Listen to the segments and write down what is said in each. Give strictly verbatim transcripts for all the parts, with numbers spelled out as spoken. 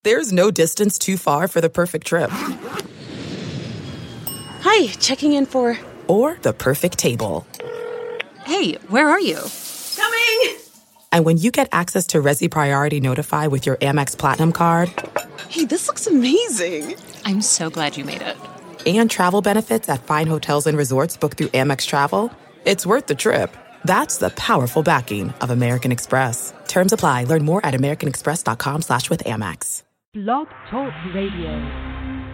There's no distance too far for the perfect trip. Hi, checking in for... Or the perfect table. Hey, where are you? Coming! And when you get access to Resi Priority Notify with your Amex Platinum card... Hey, this looks amazing. I'm so glad you made it. And travel benefits at fine hotels and resorts booked through Amex Travel, it's worth the trip. That's the powerful backing of American Express. Terms apply. Learn more at americanexpress.com slash with Amex. Blog Talk Radio.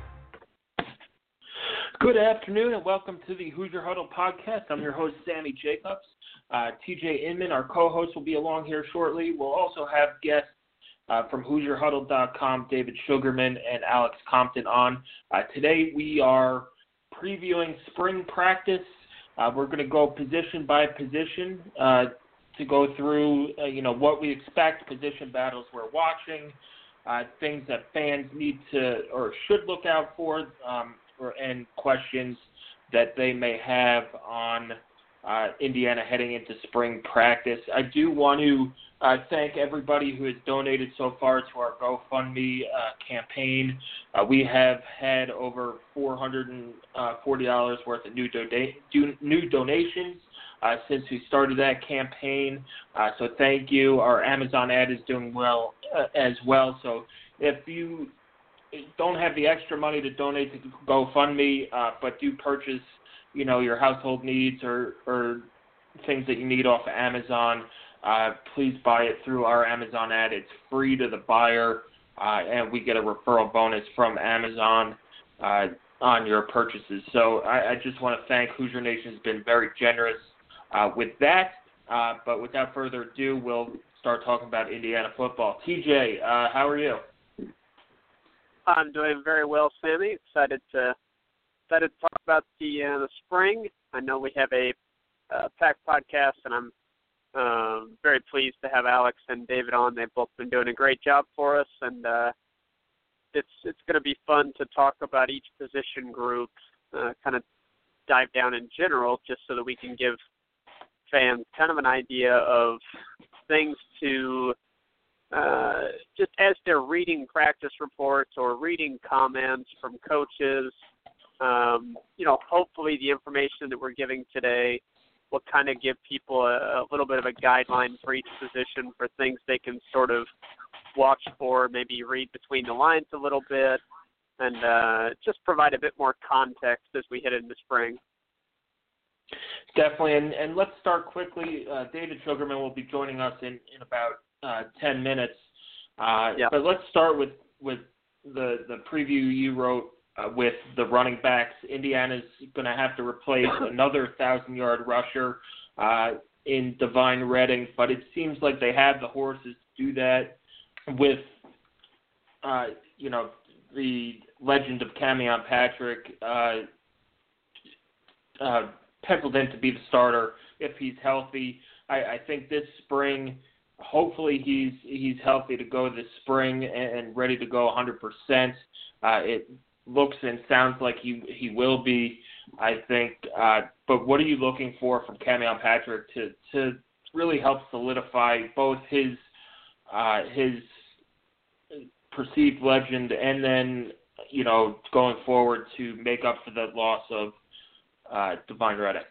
Good afternoon and welcome to the Hoosier Huddle podcast. I'm your host, Sammy Jacobs. Uh, T J Inman, our co-host, will be along here shortly. We'll also have guests uh, from Hoosier Huddle dot com, David Sugarman and Alex Compton on. Uh, today we are previewing spring practice. Uh, we're going to go position by position uh, to go through, uh, you know, what we expect, position battles we're watching, uh, things that fans need to or should look out for, um, or, and questions that they may have on uh, Indiana heading into spring practice. I do want to uh, thank everybody who has donated so far to our GoFundMe uh, campaign. Uh, we have had over four hundred forty dollars worth of new, do- do- new donations uh, since we started that campaign. Uh, so thank you. Our Amazon ad is doing well uh, as well. So if you don't have the extra money to donate to GoFundMe, uh, but do purchase, you know, your household needs or, or things that you need off of Amazon, uh, please buy it through our Amazon ad. It's free to the buyer, uh, and we get a referral bonus from Amazon uh, on your purchases. So I, I just want to thank Hoosier Nation. Has been very generous uh, with that. Uh, but without further ado, we'll start talking about Indiana football. T J, uh, how are you? I'm doing very well, Sammy. Excited to excited to talk about the uh, the spring. I know we have a uh, packed podcast, and I'm um, very pleased to have Alex and David on. They've both been doing a great job for us, and uh, it's it's going to be fun to talk about each position group, uh, kind of dive down in general, just so that we can give fans kind of an idea of things to. Uh, just as they're reading practice reports or reading comments from coaches, um, you know, hopefully the information that we're giving today will kind of give people a, a little bit of a guideline for each position for things they can sort of watch for, maybe read between the lines a little bit, and uh, just provide a bit more context as we head into spring. Definitely, and, and let's start quickly. Uh, David Sugarman will be joining us in, in about Uh, ten minutes, uh, yeah. But let's start with, with the, the preview you wrote uh, with the running backs. Indiana's going to have to replace another thousand-yard rusher uh, in Divine Redding, but it seems like they have the horses to do that with, uh, you know, the legend of Camion Patrick uh, uh, penciled in to be the starter if he's healthy. I, I think this spring – hopefully he's he's healthy to go this spring and ready to go one hundred percent. Uh, it looks and sounds like he he will be, I think. Uh, but what are you looking for from Camion Patrick to, to really help solidify both his uh, his perceived legend and then, you know, going forward to make up for the loss of uh, Divine Redding?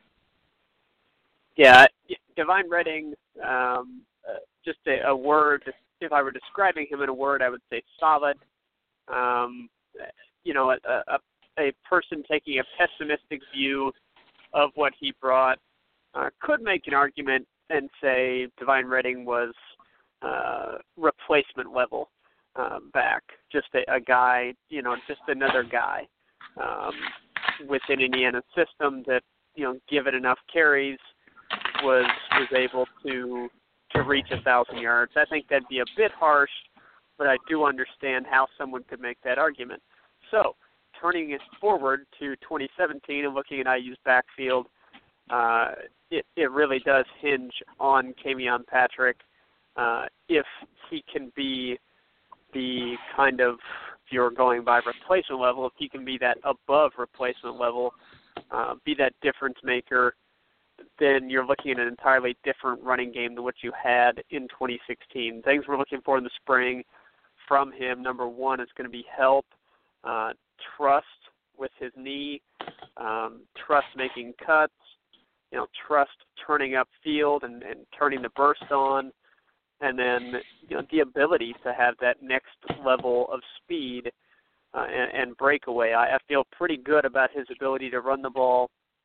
Yeah, Divine Redding. Um, Uh, just a, a word, if I were describing him in a word, I would say solid. Um, you know, a, a, a person taking a pessimistic view of what he brought uh, could make an argument and say Divine Redding was uh, replacement level uh, back, just a, a guy, you know, just another guy um, within Indiana's system that, you know, given enough carries, was was able to to reach a thousand yards. I think that'd be a bit harsh, but I do understand how someone could make that argument. So, turning it forward to twenty seventeen and looking at I U's backfield, uh, it, it really does hinge on Camion Patrick. Uh, if he can be the kind of, if you're going by replacement level, if he can be that above replacement level, uh, be that difference maker, then you're looking at an entirely different running game than what you had in twenty sixteen. Things we're looking for in the spring from him, number one, is going to be help, uh, trust with his knee, um, trust making cuts, you know, trust turning upfield and, and turning the burst on, and then, you know, the ability to have that next level of speed uh, and, and breakaway. I, I feel pretty good about his ability to run the ball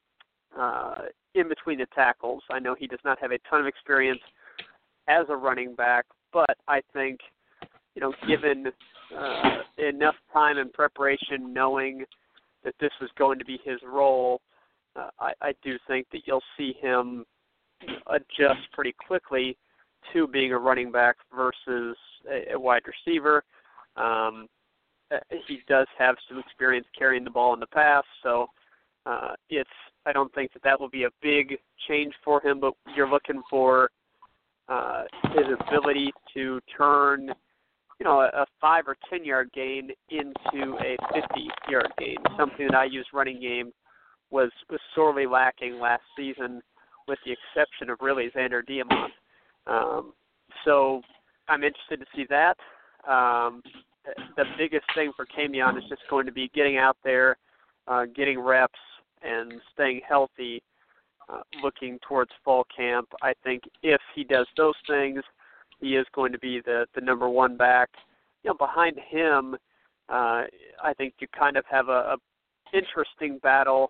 uh, in between the tackles. I know he does not have a ton of experience as a running back, but I think, you know, given uh, enough time and preparation, knowing that this was going to be his role, uh, I, I do think that you'll see him adjust pretty quickly to being a running back versus a, a wide receiver. Um, he does have some experience carrying the ball in the past, so uh, it's I don't think that that will be a big change for him, but you're looking for uh, his ability to turn, you know, a, a five or ten yard gain into a fifty yard gain. Something that I use running game was was sorely lacking last season, with the exception of really Xander Diamont. Um, so I'm interested to see that. Um, the biggest thing for Camion is just going to be getting out there, uh, getting reps, and staying healthy, uh, looking towards fall camp. I think if he does those things, he is going to be the, the number one back. You know, behind him, uh, I think you kind of have a, a interesting battle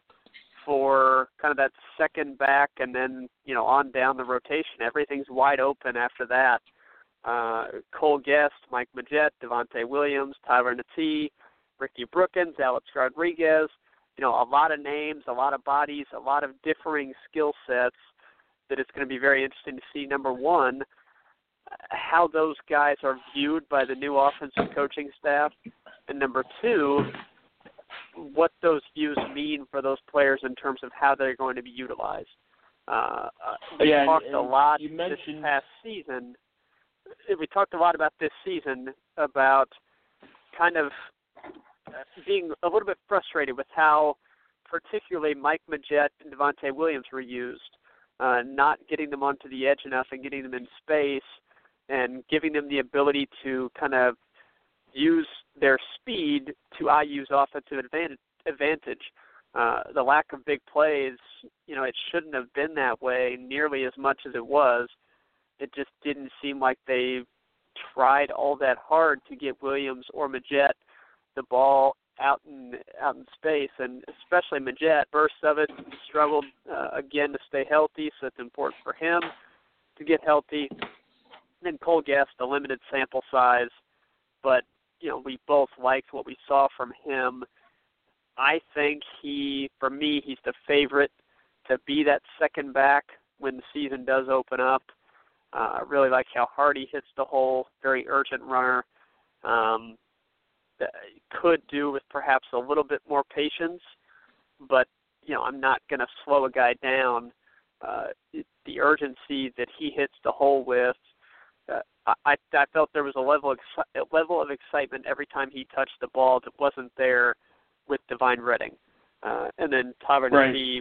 for kind of that second back, and then, you know, on down the rotation. Everything's wide open after that. Uh, Cole Guest, Mike Majette, Devontae Williams, Tyler Natee, Ricky Brookins, Alex Rodriguez. You know, a lot of names, a lot of bodies, a lot of differing skill sets that it's going to be very interesting to see, number one, how those guys are viewed by the new offensive coaching staff, and number two, what those views mean for those players in terms of how they're going to be utilized. Uh, we yeah, talked and, a lot you mentioned... this past season. We talked a lot about this season about kind of being a little bit frustrated with how particularly Mike Majette and Devontae Williams were used, uh, not getting them onto the edge enough and getting them in space and giving them the ability to kind of use their speed to I U's offensive advantage. advantage. Uh, the lack of big plays, you know, it shouldn't have been that way nearly as much as it was. It just didn't seem like they tried all that hard to get Williams or Majette the ball out in out in space, and especially Majette, bursts of it, struggled uh, again to stay healthy, so it's important for him to get healthy. And then Cole Guest, a limited sample size, but, you know, we both liked what we saw from him. I think he, for me, he's the favorite to be that second back when the season does open up. I uh, really like how hard he hits the hole, very urgent runner. Um, could do with perhaps a little bit more patience, but, you know, I'm not going to slow a guy down. Uh, the urgency that he hits the hole with, uh, I, I felt there was a level of, a level of excitement every time he touched the ball that wasn't there with Divine Redding. Uh, and then Tyler right. Natee,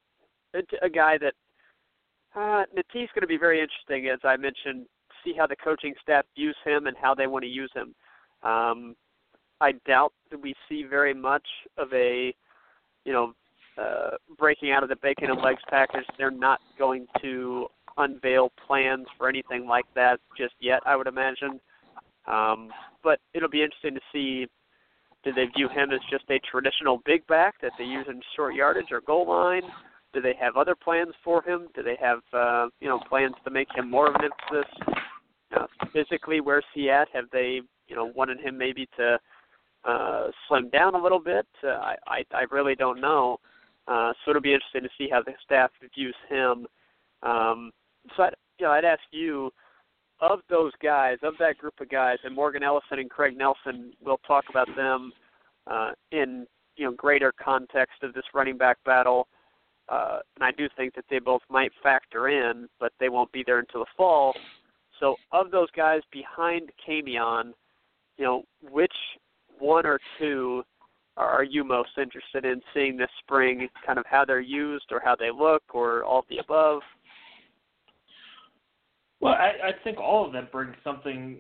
a, a guy that uh, Natee's going to be very interesting, as I mentioned, see how the coaching staff views him and how they want to use him. Um, I doubt that we see very much of a, you know, uh, breaking out of the bacon and legs package. They're not going to unveil plans for anything like that just yet, I would imagine. Um, but it'll be interesting to see, do they view him as just a traditional big back that they use in short yardage or goal line? Do they have other plans for him? Do they have, uh, you know, plans to make him more of an emphasis? Uh, physically, where's he at? Have they, you know, wanted him maybe to uh, slim down a little bit? Uh, I, I I really don't know. Uh, so it'll be interesting to see how the staff views him. Um, so I'd, you know, I'd ask you, of those guys, of that group of guys, and Morgan Ellison and Craig Nelson, we'll talk about them uh, in, you know, greater context of this running back battle. Uh, and I do think that they both might factor in, but they won't be there until the fall. So of those guys behind Camion, you know, which one or two are you most interested in seeing this spring, kind of how they're used or how they look or all of the above? Well, I, I think all of them bring something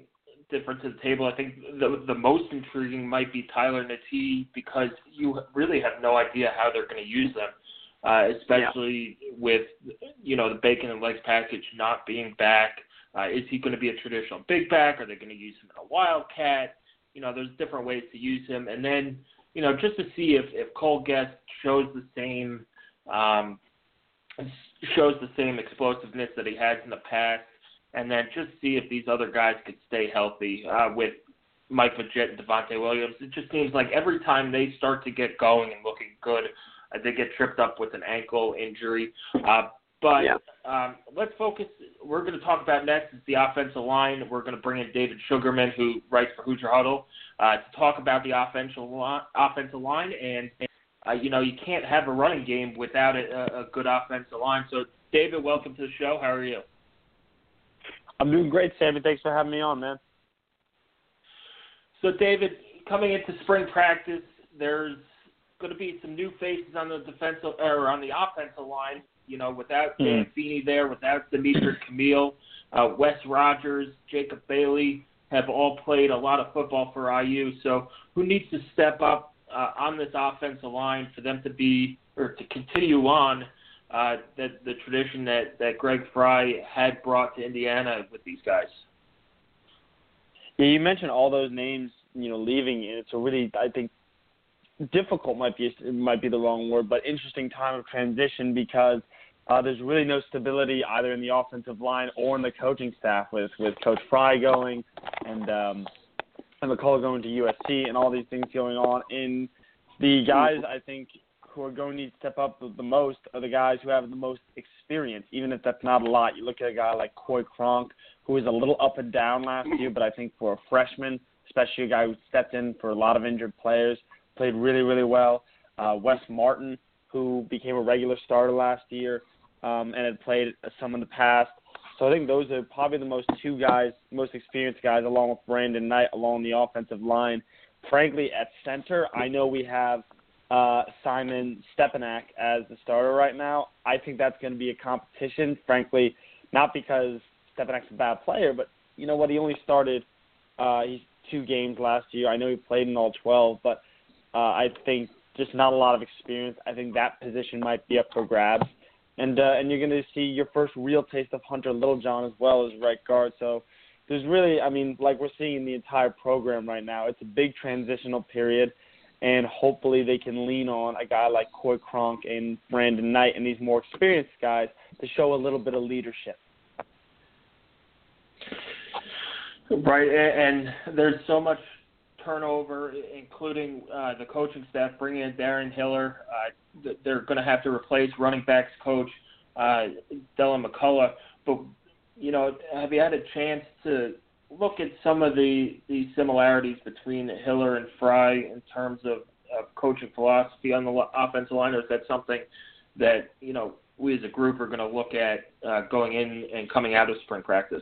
different to the table. I think the the most intriguing might be Tyler Natee, because you really have no idea how they're going to use them, uh, especially yeah. with, you know, the bacon and legs package not being back. Uh, is he going to be a traditional big back? Are they going to use him in a wildcat? You know, there's different ways to use him. And then, you know, just to see if, if Cole Guest shows the same um, shows the same explosiveness that he has in the past, and then just see if these other guys could stay healthy uh, with Mike Majette and Devontae Williams. It just seems like every time they start to get going and looking good, uh, they get tripped up with an ankle injury. Uh, but yeah. um, let's focus. We're going to talk about next is the offensive line. We're going to bring in David Sugarman, who writes for Hoosier Huddle, uh, to talk about the offensive line. Offensive line, and uh, you know, you can't have a running game without a, a good offensive line. So, David, welcome to the show. How are you? I'm doing great, Sammy. Thanks for having me on, man. So, David, coming into spring practice, there's going to be some new faces on the defensive or on the offensive line. You know, without Dan mm. Feeney there, without Demetric Camille, uh, Wes Rogers, Jacob Bailey have all played a lot of football for I U. So, who needs to step up uh, on this offensive line for them to be or to continue on Uh, that the tradition that, that Greg Frey had brought to Indiana with these guys? Yeah, you mentioned all those names, you know, leaving. It's a really, I think, difficult might be might be the wrong word, but interesting time of transition because uh, there's really no stability either in the offensive line or in the coaching staff with, with Coach Frey going and um, and McCullough going to U S C and all these things going on. And the guys, I think, who are going to need to step up the, the most are the guys who have the most experience, even if that's not a lot. You look at a guy like Coy Cronk, who was a little up and down last year, but I think for a freshman, especially a guy who stepped in for a lot of injured players, played really, really well. Uh, Wes Martin, who became a regular starter last year um, and had played some in the past. So I think those are probably the most two guys, most experienced guys, along with Brandon Knight along the offensive line. Frankly, at center, I know we have Uh, Simon Stepanak as the starter right now. I think that's going to be a competition, frankly, not because Stepanak's a bad player, but you know what? He only started uh, he's two games last year. I know he played in all twelve, but uh, I think just not a lot of experience. I think that position might be up for grabs. And uh, and you're going to see your first real taste of Hunter Littlejohn as well as right guard. So there's really, I mean, like we're seeing in the entire program right now, it's a big transitional period. And hopefully they can lean on a guy like Coy Cronk and Brandon Knight and these more experienced guys to show a little bit of leadership. Right, and there's so much turnover, including uh, the coaching staff, bringing in Darren Hiller. Uh, they're going to have to replace running backs coach uh, Dylan McCullough. But, you know, have you had a chance to look at some of the, the similarities between Hiller and Frey in terms of, of coaching philosophy on the offensive line, or is that something that, you know, we as a group are going to look at uh, going in and coming out of spring practice?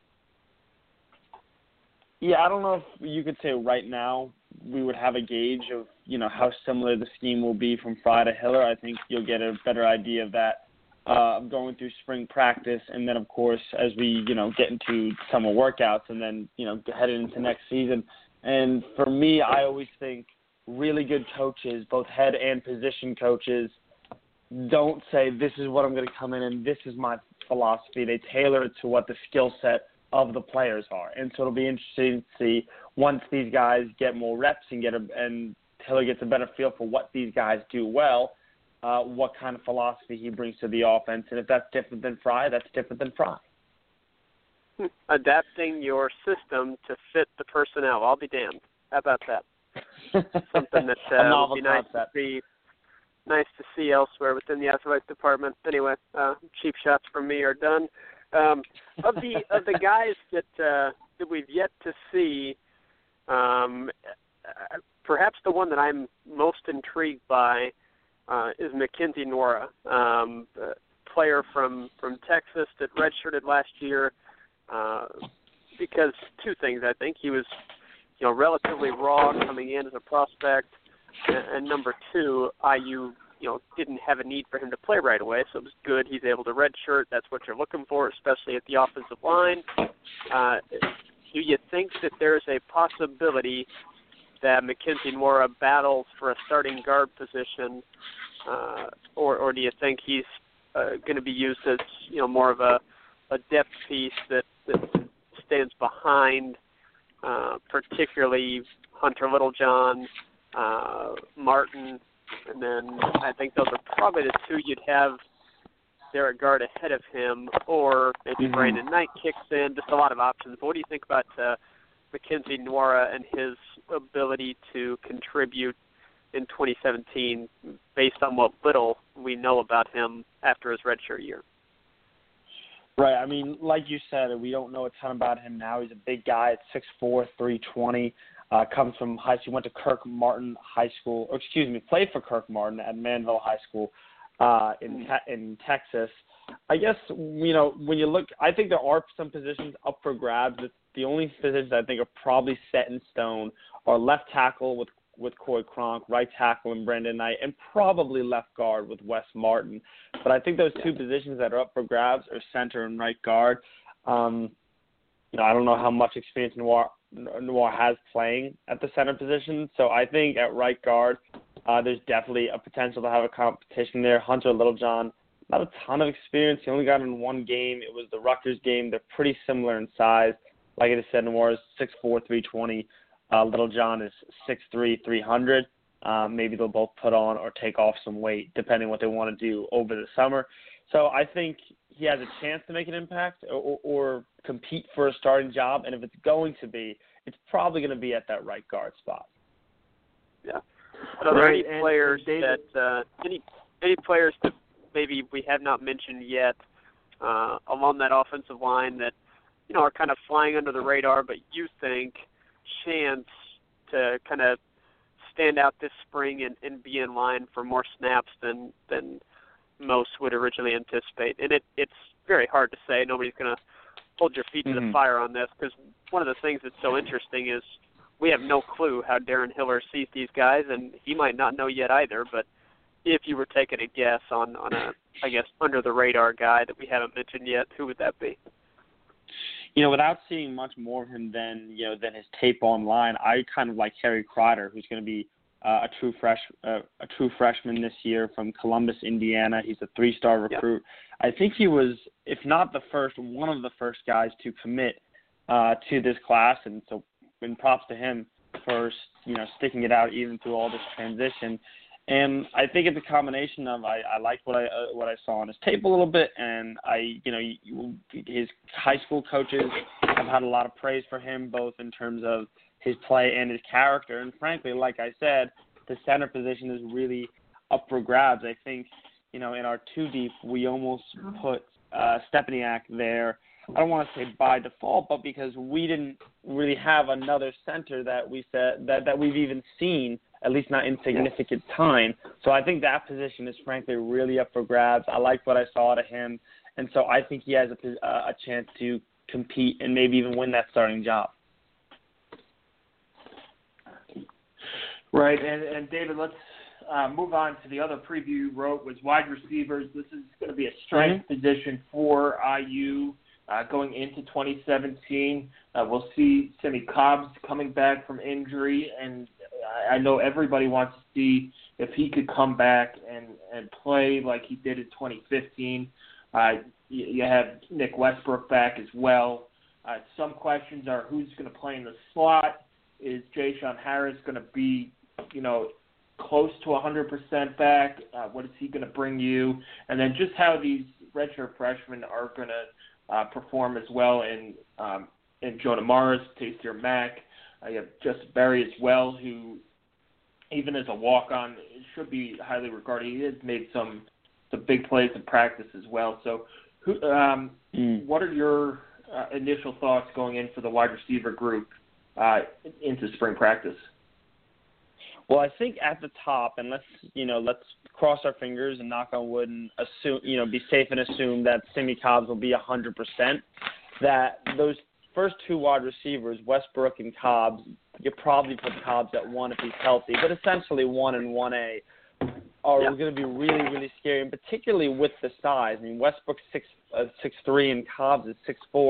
Yeah, I don't know if you could say right now we would have a gauge of, you know, how similar the scheme will be from Frey to Hiller. I think you'll get a better idea of that Uh, going through spring practice, and then, of course, as we, you know, get into summer workouts and then, you know, headed into next season. And for me, I always think really good coaches, both head and position coaches, don't say this is what I'm going to come in and this is my philosophy. They tailor it to what the skill set of the players are. And so it'll be interesting to see once these guys get more reps and get a, and Taylor gets a better feel for what these guys do well, Uh, what kind of philosophy he brings to the offense. And if that's different than Frey, that's different than Frey. Adapting your system to fit the personnel. I'll be damned. How about that? Something that uh, would be nice to, see, nice to see elsewhere within the athletic department. Anyway, uh, cheap shots from me are done. Um, of the of the guys that uh, that we've yet to see, um, perhaps the one that I'm most intrigued by Uh, is Mackenzie Nora, um, a player from, from Texas that redshirted last year uh, because two things, I think. He was, you know, relatively raw coming in as a prospect, and, and number two, I U, you know, didn't have a need for him to play right away, so it was good. He's able to redshirt. That's what you're looking for, especially at the offensive line. Uh, do you think that there's a possibility that Mackenzie Nwora battles for a starting guard position, uh, or, or do you think he's uh, going to be used as, you know, more of a, a depth piece that, that stands behind, uh, particularly Hunter Littlejohn, uh, Martin, and then I think those are probably the two you'd have there at guard ahead of him, or maybe mm-hmm. Brandon Knight kicks in. Just a lot of options. But what do you think about uh, Mackenzie Nwora and his ability to contribute in twenty seventeen based on what little we know about him after his redshirt year? Right. I mean, like you said, we don't know a ton about him now. He's a big guy at six four, three twenty. Uh, comes from high school. Went to Kirk Martin High School. Or excuse me, played for Kirk Martin at Manville High School uh, in te- in Texas. I guess, you know, when you look, I think there are some positions up for grabs. It's the only positions I think are probably set in stone are left tackle with with Coy Cronk, right tackle and Brandon Knight, and probably left guard with Wes Martin. But I think those two positions that are up for grabs are center and right guard. Um, you know, I don't know how much experience Nwora, Nwora has playing at the center position. So I think at right guard, uh, there's definitely a potential to have a competition there. Hunter Littlejohn, not a ton of experience. He only got in one game. It was the Rutgers game. They're pretty similar in size. Like I said, Nwora is six four, three twenty. Uh, Littlejohn is six three, three hundred. Um, maybe they'll both put on or take off some weight, depending what they want to do over the summer. So I think he has a chance to make an impact or, or compete for a starting job. And if it's going to be, it's probably going to be at that right guard spot. Yeah. But are there right. any players and, and that uh, any any players that maybe we have not mentioned yet uh, along that offensive line that, you know, are kind of flying under the radar, but you think chance to kind of stand out this spring and, and be in line for more snaps than than most would originally anticipate? And it, it's very hard to say. Nobody's going to hold your feet to mm-hmm. the fire on this, because one of the things that's so interesting is we have no clue how Darren Hiller sees these guys, and he might not know yet either. But if you were taking a guess on, on a, I guess, under-the-radar guy that we haven't mentioned yet, who would that be? You know, without seeing much more of him than, you know, than his tape online, I kind of like Harry Crider, who's going to be uh, a true fresh, uh, a true freshman this year from Columbus, Indiana. He's a three-star recruit. Yeah. I think he was, if not the first, one of the first guys to commit uh, to this class, and so, and props to him for, you know, sticking it out even through all this transition. And I think it's a combination of I, I liked what I uh, what I saw on his tape a little bit, and I you know you, his high school coaches have had a lot of praise for him, both in terms of his play and his character. And frankly, like I said, the center position is really up for grabs. I think, you know, in our two deep, we almost put uh, Stepaniak there. I don't want to say by default, but because we didn't really have another center that we said that, that we've even seen, at least not in significant time. So I think that position is frankly really up for grabs. I like what I saw out of him, and so I think he has a, a chance to compete and maybe even win that starting job. Right, and, and David, let's uh, move on to the other preview you wrote was wide receivers. This is going to be a strength mm-hmm. position for I U uh, going into twenty seventeen. Uh, we'll see Simmie Cobbs coming back from injury, and I know everybody wants to see if he could come back and, and play like he did in twenty fifteen. Uh, you, you have Nick Westbrook back as well. Uh, some questions are who's going to play in the slot. Is Ja'Shawn Harris going to be, you know, close to one hundred percent back? Uh, what is he going to bring you? And then just how these redshirt freshmen are going to uh, perform as well in um, in Jonah Morris, Taysir Mack. Uh, you have Justin Berry as well, who even as a walk-on should be highly regarded. He has made some some big plays in practice as well. So, who, um, mm. what are your uh, initial thoughts going in for the wide receiver group uh, into spring practice? Well, I think at the top, and let's you know let's cross our fingers and knock on wood and assume you know be safe and assume that Simmie Cobbs will be one hundred percent. That those first two wide receivers, Westbrook and Cobbs, you probably put Cobbs at one if he's healthy, but essentially one and one A are yeah. going to be really, really scary, and particularly with the size. I mean, Westbrook's six uh, six three and Cobbs is six four,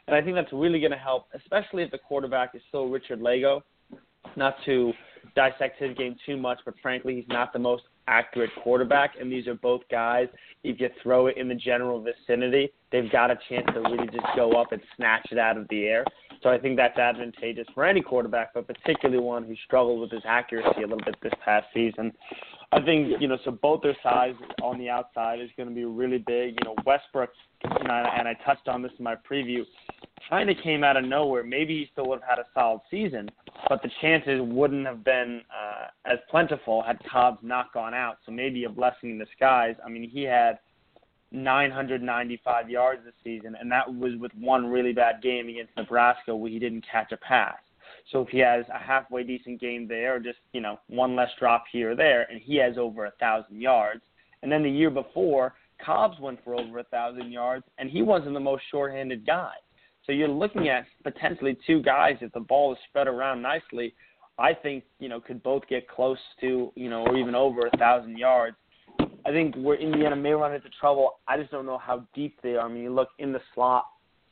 And I think that's really going to help, especially if the quarterback is still Richard Lago. Not to dissect his game too much, but frankly, he's not the most accurate quarterback, and these are both guys, if you throw it in the general vicinity, they've got a chance to really just go up and snatch it out of the air. So I think that's advantageous for any quarterback, but particularly one who struggled with his accuracy a little bit this past season. I think, you know, so both their size on the outside is going to be really big. You know, Westbrook, you know, and I touched on this in my preview, kind of came out of nowhere. Maybe he still would have had a solid season, but the chances wouldn't have been uh, as plentiful had Cobbs not gone out. So maybe a blessing in disguise. I mean, he had nine hundred ninety-five yards this season, and that was with one really bad game against Nebraska where he didn't catch a pass. So if he has a halfway decent game there, or just, you know, one less drop here or there, and he has over a thousand yards. And then the year before, Cobbs went for over a thousand yards, and he wasn't the most shorthanded guy. So you're looking at potentially two guys, if the ball is spread around nicely, I think, you know, could both get close to, you know, or even over a thousand yards. I think where Indiana may run into trouble, I just don't know how deep they are. I mean, you look in the slot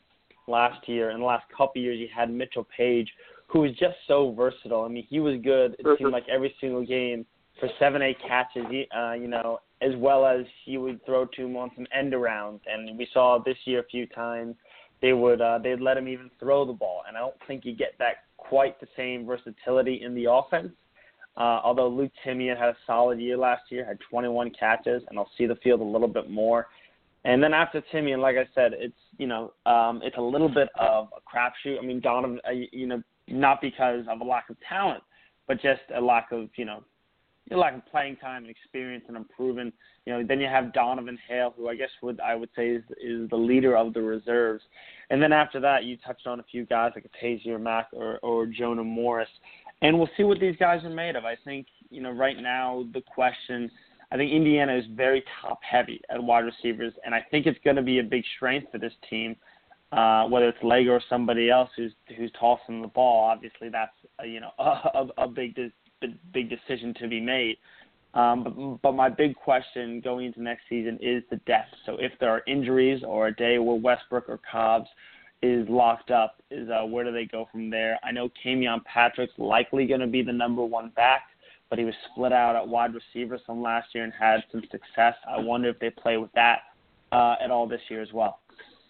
last year, in the last couple of years, you had Mitchell Page, who was just so versatile. I mean, he was good, it seemed like every single game for seven, eight catches, uh, you know, as well as he would throw to him on some end arounds. And we saw this year a few times they would uh, they'd let him even throw the ball. And I don't think you get that quite the same versatility in the offense. Uh, although Luke Timian had a solid year last year, had twenty-one catches, and I'll see the field a little bit more. And then after Timian, like I said, it's, you know, um, it's a little bit of a crapshoot. I mean, Donovan, uh, you know, not because of a lack of talent, but just a lack of, you know, a lack of playing time and experience and improving. You know, then you have Donovan Hale, who I guess would I would say is, is the leader of the reserves. And then after that, you touched on a few guys like a Tazier Mack or, or Jonah Morris. And we'll see what these guys are made of. I think, you know, right now the question, I think Indiana is very top-heavy at wide receivers, and I think it's going to be a big strength for this team, uh, whether it's Lago or somebody else who's who's tossing the ball. Obviously, that's a, you know a, a big big decision to be made. Um, but, but my big question going into next season is the depth. So if there are injuries or a day where Westbrook or Cobbs is locked up, is uh, where do they go from there? I know Camion Patrick's likely going to be the number one back, but he was split out at wide receiver some last year and had some success. I wonder if they play with that uh, at all this year as well.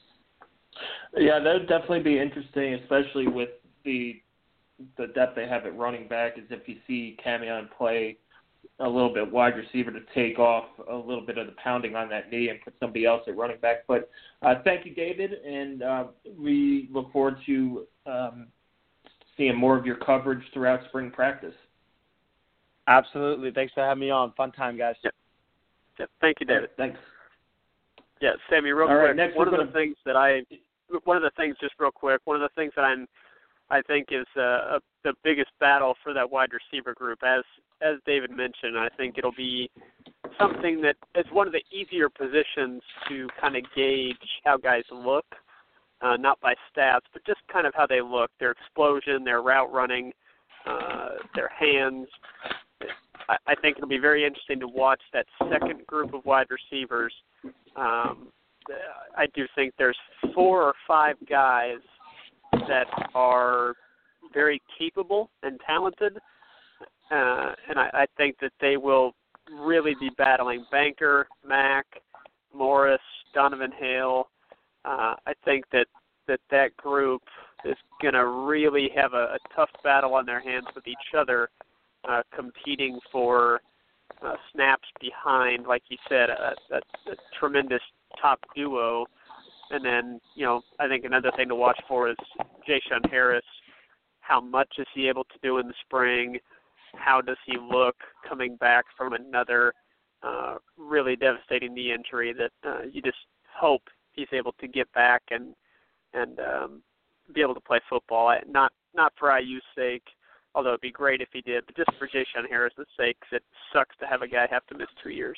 Yeah, that would definitely be interesting, especially with the the depth they have at running back, is if you see Camion play a little bit wide receiver to take off a little bit of the pounding on that knee and put somebody else at running back. But uh, thank you, David, and uh, we look forward to um, seeing more of your coverage throughout spring practice. Absolutely. Thanks for having me on. Fun time, guys. Yep. Yep. Thank you, David. Thanks. Yeah, Sammy, real All quick. Right, next one of gonna... the things that I, one of the things, just real quick, one of the things that I'm, I think is uh, a, the biggest battle for that wide receiver group, as as David mentioned. I think it'll be something that is one of the easier positions to kind of gauge how guys look, uh, not by stats, but just kind of how they look, their explosion, their route running, uh, their hands. I, I think it'll be very interesting to watch that second group of wide receivers. Um, I do think there's four or five guys that are very capable and talented, uh, and I, I think that they will really be battling Banker, Mack, Morris, Donovan Hale. Uh, I think that, that that group is going to really have a, a tough battle on their hands with each other, uh, competing for uh, snaps behind, like you said, a, a, a tremendous top duo. And then, you know, I think another thing to watch for is Ja'Shawn Harris. How much is he able to do in the spring? How does he look coming back from another uh, really devastating knee injury that uh, you just hope he's able to get back and and um, be able to play football. I, not not for I U's sake, although it'd be great if he did, but just for Ja'Shawn Harris' sake, 'cause it sucks to have a guy have to miss two years.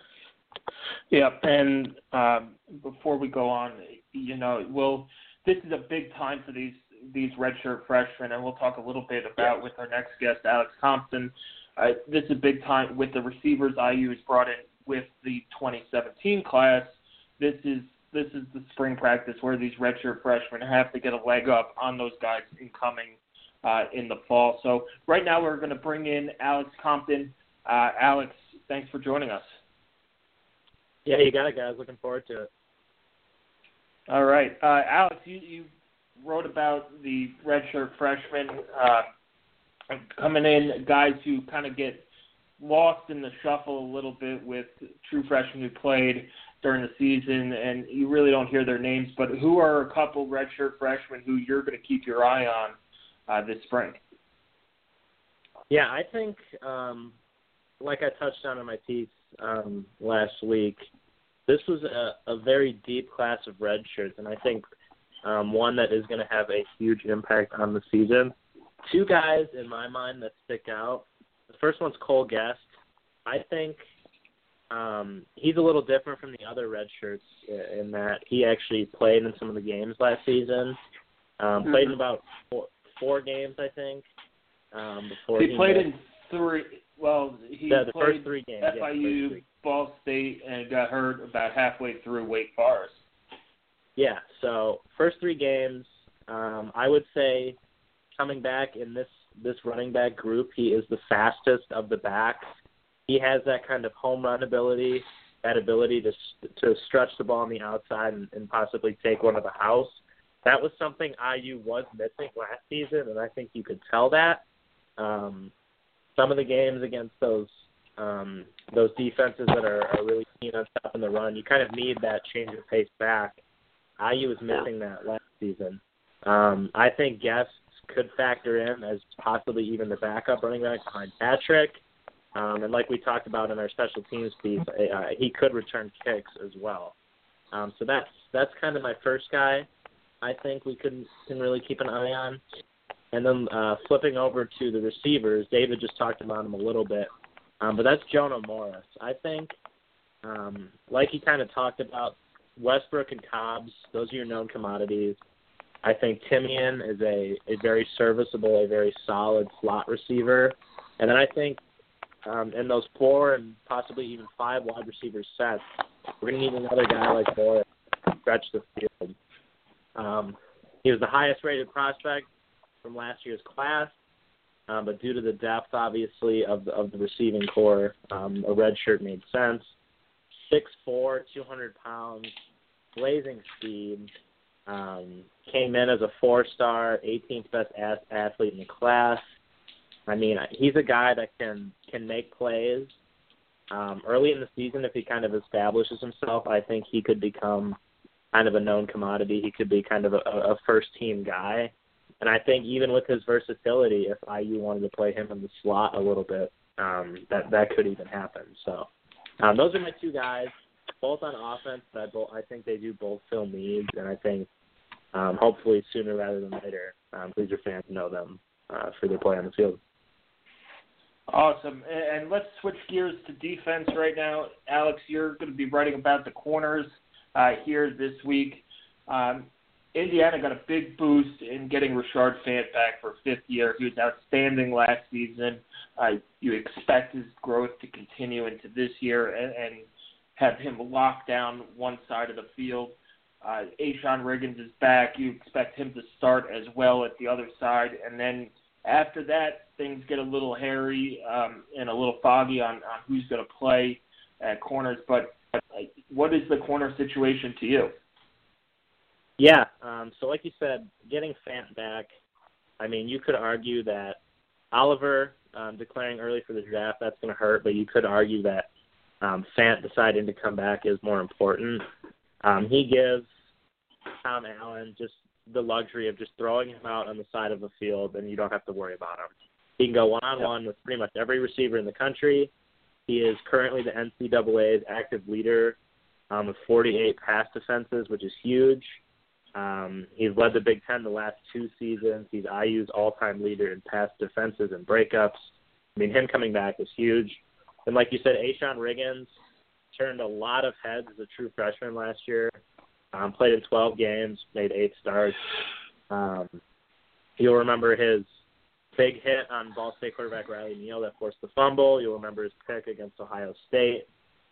Yeah, and um, before we go on, you know, well, this is a big time for these these redshirt freshmen, and we'll talk a little bit about with our next guest, Alex Thompson. Uh, this is a big time with the receivers I U has brought in with the twenty seventeen class. This is this is the spring practice where these redshirt freshmen have to get a leg up on those guys incoming uh, in the fall. So right now we're going to bring in Alex Compton. Uh, Alex, thanks for joining us. Yeah, you got it, guys. Looking forward to it. All right. Uh, Alex, you, you wrote about the redshirt freshmen uh, coming in, guys who kind of get lost in the shuffle a little bit with true freshmen who played during the season, and you really don't hear their names, but who are a couple redshirt freshmen who you're going to keep your eye on uh, this spring? Yeah, I think, um, like I touched on in my piece um, last week, this was a, a very deep class of redshirts, and I think um, one that is going to have a huge impact on the season. Two guys in my mind that stick out. The first one's Cole Guest. I think um, he's a little different from the other redshirts in that he actually played in some of the games last season. Um, played in about four, four games, I think. Um, before he, he played missed. in three. Well, he yeah, the played first three games. F I U, yeah, three. Ball State, and got hurt about halfway through Wake Forest. Yeah. So first three games, um, I would say, coming back in this this running back group, he is the fastest of the backs. He has that kind of home run ability, that ability to to stretch the ball on the outside and, and possibly take one to the house. That was something I U was missing last season, and I think you could tell that. Um, some of the games against those um, those defenses that are, are really keen on stopping the run, you kind of need that change of pace back. I U was missing that last season. Um, I think Guest could factor in as possibly even the backup running back behind Patrick. Um, and like we talked about in our special teams piece, uh, he could return kicks as well. Um, so that's that's kind of my first guy I think we can, can really keep an eye on. And then uh, flipping over to the receivers, David just talked about him a little bit, um, but that's Jonah Morris. I think, um, like he kind of talked about, Westbrook and Cobbs, those are your known commodities. I think Timian is a, a very serviceable, a very solid slot receiver. And then I think um, in those four and possibly even five wide receiver sets, we're going to need another guy like Morris to stretch the field. Um, he was the highest-rated prospect from last year's class, um, but due to the depth, obviously, of the, of the receiving core, um, a red shirt made sense. six foot four, two hundred pounds, blazing speed. Um, came in as a four-star, eighteenth best athlete in the class. I mean, he's a guy that can can make plays. Um, early in the season, if he kind of establishes himself, I think he could become kind of a known commodity. He could be kind of a, a first-team guy. And I think even with his versatility, if I U wanted to play him in the slot a little bit, um, that that could even happen. So um, those are my two guys, both on offense. But I, both, I think they do both fill needs, and I think um, hopefully sooner rather than later, um, Hoosier fans know them uh, for their play on the field. Awesome. And let's switch gears to defense right now. Alex, you're going to be writing about the corners uh, here this week. Um, Indiana got a big boost in getting Rashard Fant back for fifth year. He was outstanding last season. Uh, you expect his growth to continue into this year and, and have him lock down one side of the field. Uh, A'Shawn Riggins is back. You expect him to start as well at the other side. And then after that, things get a little hairy um, and a little foggy on, on who's going to play at corners. But uh, what is the corner situation to you? Yeah, um, so like you said, getting Fant back, I mean, you could argue that Oliver um, declaring early for the draft, that's going to hurt, but you could argue that um, Fant deciding to come back is more important. Um, he gives Tom Allen just the luxury of just throwing him out on the side of the field, and you don't have to worry about him. He can go one-on-one with pretty much every receiver in the country. He is currently the N C double A's active leader um, with forty-eight pass defenses, which is huge. Um, he's led the Big Ten the last two seasons. He's I U's all-time leader in pass defenses and breakups. I mean, him coming back is huge. And like you said, A'Shawn Riggins turned a lot of heads as a true freshman last year. Um, played in twelve games, made eight starts. Um, you'll remember his big hit on Ball State quarterback Riley Neal that forced the fumble. You'll remember his pick against Ohio State.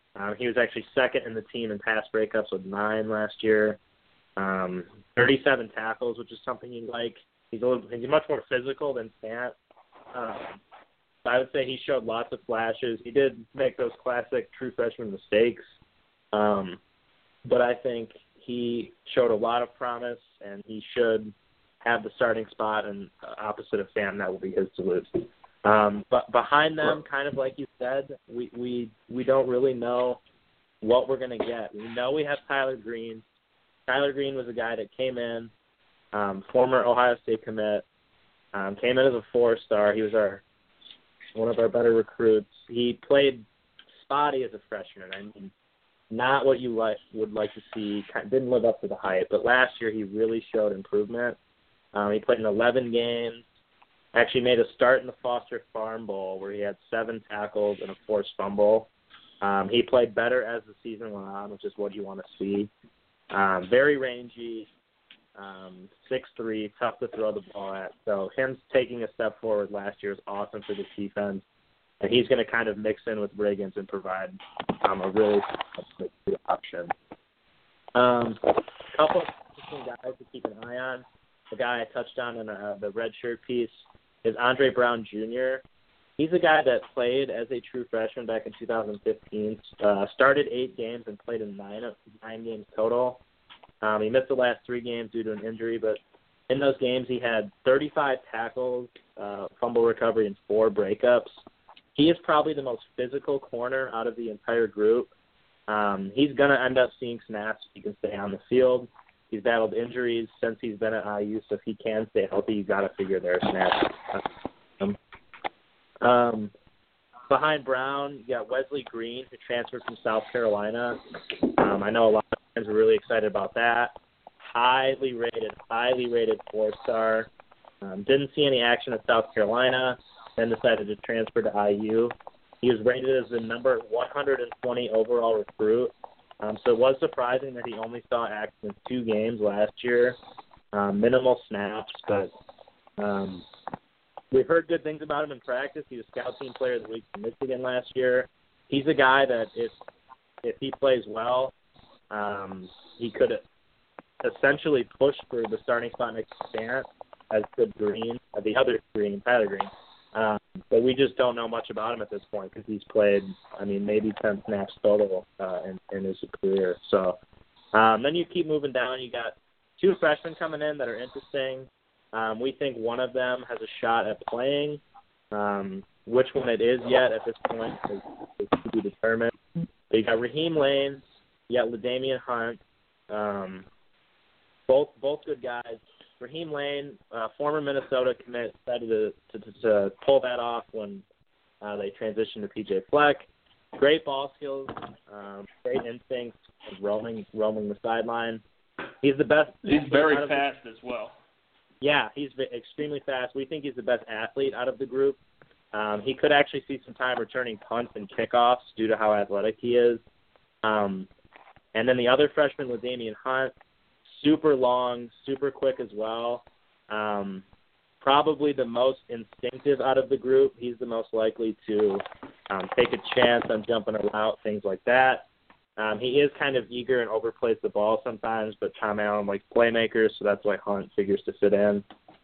Um, he was actually second in the team in pass breakups with nine last year. Um, thirty-seven tackles, which is something you like. He's a little, he's much more physical than Stant. Um, I would say he showed lots of flashes. He did make those classic true freshman mistakes, um, but I think he showed a lot of promise, and he should have the starting spot. And uh, opposite of Sam, that will be his to lose. Um, but behind them, kind of like you said, we we, we don't really know what we're going to get. We know we have Tyler Green. Tyler Green was a guy that came in, um, former Ohio State commit, um, came in as a four-star. He was our one of our better recruits. He played spotty as a freshman. I mean, not what you like would like to see. Didn't live up to the hype. But last year he really showed improvement. Um, he played in eleven games. Actually made a start in the Foster Farm Bowl where he had seven tackles and a forced fumble. Um, he played better as the season went on, which is what you want to see. Um, very rangy, um, six three, tough to throw the ball at. So him taking a step forward last year is awesome for the defense. And he's going to kind of mix in with Riggins and provide um, a really good option. Um, a couple of interesting guys to keep an eye on. The guy I touched on in uh, the red shirt piece is Andre Brown Junior He's a guy that played as a true freshman back in two thousand fifteen, uh, started eight games and played in nine, nine games total. Um, he missed the last three games due to an injury, but in those games he had thirty-five tackles, uh, fumble recovery, and four breakups. He is probably the most physical corner out of the entire group. Um, he's going to end up seeing snaps if he can stay on the field. He's battled injuries since he's been at I U, so if he can stay healthy, you've got to figure there are snaps. Um, um, behind Brown, you got Wesley Green, who transferred from South Carolina. Um, I know a lot of fans are really excited about that. Highly rated, highly rated four-star. Um, didn't see any action at South Carolina, then decided to transfer to I U. He was rated as the number one hundred twenty overall recruit. Um, so it was surprising that he only saw action in two games last year, um, minimal snaps, but um, we've heard good things about him in practice. He was Scout Team Player of the Week for Michigan last year. He's a guy that if if he plays well, um, he could essentially push for the starting spot next to Stant, as could Green, uh, the other Green, Tyler Green. Um, but we just don't know much about him at this point because he's played, I mean, maybe ten snaps total uh, in, in his career. So um, then you keep moving down. You got two freshmen coming in that are interesting. Um, we think one of them has a shot at playing. Um, which one it is yet at this point is, is to be determined. But you got Raheem Lane, you got LaDamian Hunt, um, both both good guys. Raheem Lane, uh, former Minnesota commit, decided to, to, to, to pull that off when uh, they transitioned to P J Fleck. Great ball skills, um, great instincts, roaming roaming the sideline. He's the best. He's very fast the, as well. Yeah, he's extremely fast. We think he's the best athlete out of the group. Um, he could actually see some time returning punts and kickoffs due to how athletic he is. Um, and then the other freshman was Damian Hunt. Super long, super quick as well. Um, probably the most instinctive out of the group. He's the most likely to um, take a chance on jumping a route, things like that. Um, he is kind of eager and overplays the ball sometimes, but Tom Allen likes playmakers, so that's why Hunt figures to fit in.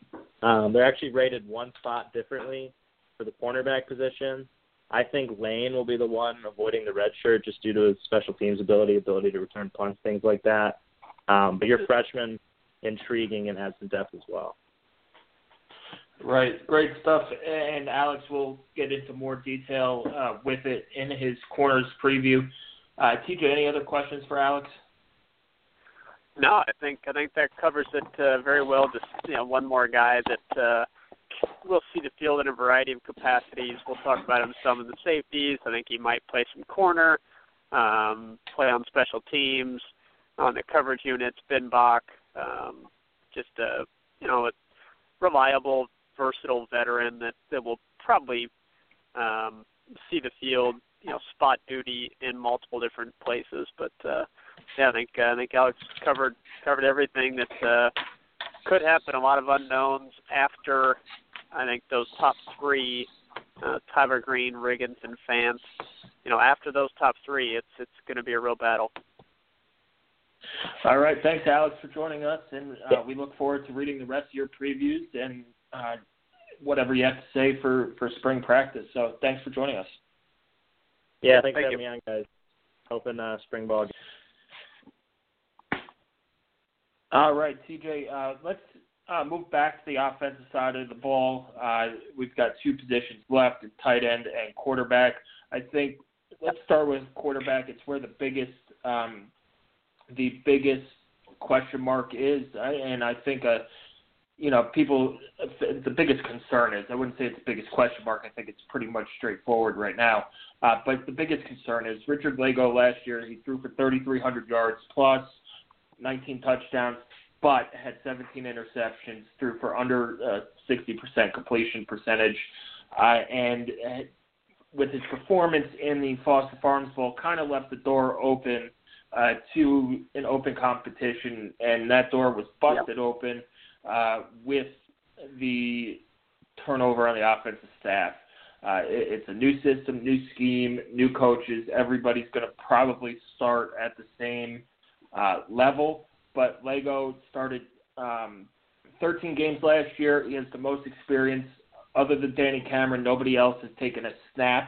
Um, they're actually rated one spot differently for the cornerback position. I think Lane will be the one avoiding the red shirt just due to his special teams ability, ability to return punts, things like that. Um, but your freshman, intriguing and adds some depth as well. Right, great stuff. And Alex will get into more detail uh, with it in his corners preview. Uh, T J, any other questions for Alex? No, I think I think that covers it uh, very well. Just you know, one more guy that uh, we'll see the field in a variety of capacities. We'll talk about him some in the safeties. I think he might play some corner, um, play on special teams, on the coverage units. Ben Bach, um, just a you know a reliable, versatile veteran that that will probably um, see the field. You know, spot duty in multiple different places, but uh, yeah, I think uh, I think Alex covered covered everything that uh, could happen. A lot of unknowns after I think those top three, uh, Tyler Green, Riggins, and Fant. you know, after those top three, it's it's going to be a real battle. All right, thanks, Alex, for joining us, and uh, we look forward to reading the rest of your previews and uh, whatever you have to say for, for spring practice. So thanks for joining us. Yeah, thanks Thank for having you. me on, guys. Hoping uh, spring ball. All right, T J, uh, let's uh, move back to the offensive side of the ball. Uh, we've got two positions left, tight end and quarterback. I think let's start with quarterback. It's where the biggest um, the biggest question mark is, and I think uh, you know people the biggest concern is. I wouldn't say it's the biggest question mark. I think it's pretty much straightforward right now. Uh, but the biggest concern is Richard Lagow last year. He threw for thirty-three hundred yards plus, nineteen touchdowns, but had seventeen interceptions, threw for under uh, sixty percent completion percentage. Uh, and uh, with his performance in the Foster Farms Bowl, kind of left the door open uh, to an open competition, and that door was busted yep. open uh, with the turnover on the offensive staff. Uh, it, it's a new system, new scheme, new coaches. Everybody's going to probably start at the same uh, level, but Lagow started um, thirteen games last year. He has the most experience. Other than Danny Cameron, nobody else has taken a snap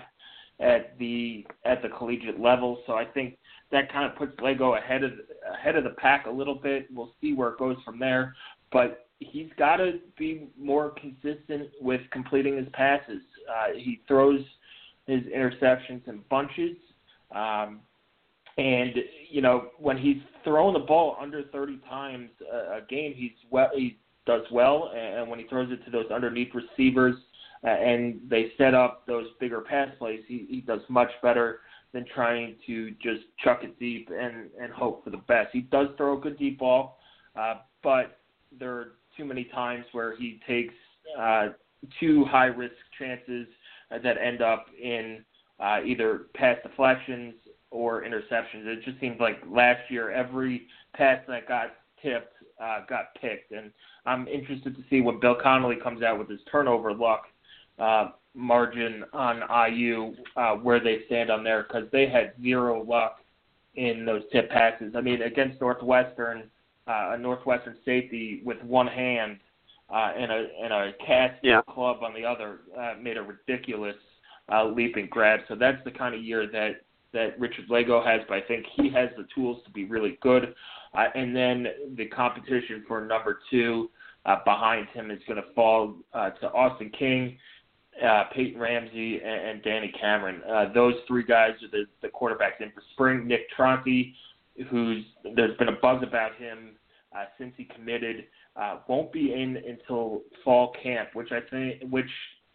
at the at the collegiate level. So I think that kind of puts Lagow ahead of ahead of the pack a little bit. We'll see where it goes from there. But he's got to be more consistent with completing his passes. Uh, he throws his interceptions in bunches. Um, and, you know, when he's throwing the ball under thirty times a, a game, he's well, he does well. And when he throws it to those underneath receivers uh, and they set up those bigger pass plays, he, he does much better than trying to just chuck it deep and, and hope for the best. He does throw a good deep ball, uh, but there are too many times where he takes uh, two high-risk chances uh, that end up in uh, either pass deflections or interceptions. It just seems like last year every pass that got tipped uh, got picked, and I'm interested to see when Bill Connolly comes out with his turnover luck uh, margin on I U, uh, where they stand on there, because they had zero luck in those tip passes. I mean, against Northwestern, uh, a Northwestern safety with one hand uh, and a and a cast yeah. club on the other uh, made a ridiculous uh, leap and grab. So that's the kind of year that that Richard Lagow has, but I think he has the tools to be really good. Uh, and then the competition for number two uh, behind him is going to fall uh, to Austin King, uh, Peyton Ramsey, and, and Danny Cameron. Uh, those three guys are the, the quarterbacks in for spring. Nick Tronti, who's there's been a buzz about him uh, since he committed, uh, won't be in until fall camp, which I think which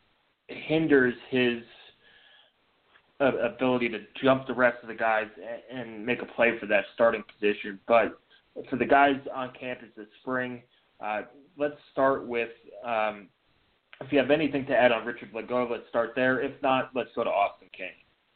hinders his ability to jump the rest of the guys and make a play for that starting position. But for the guys on campus this spring, uh, let's start with, um, if you have anything to add on Richard Lagow, let's start there. If not, let's go to Austin King.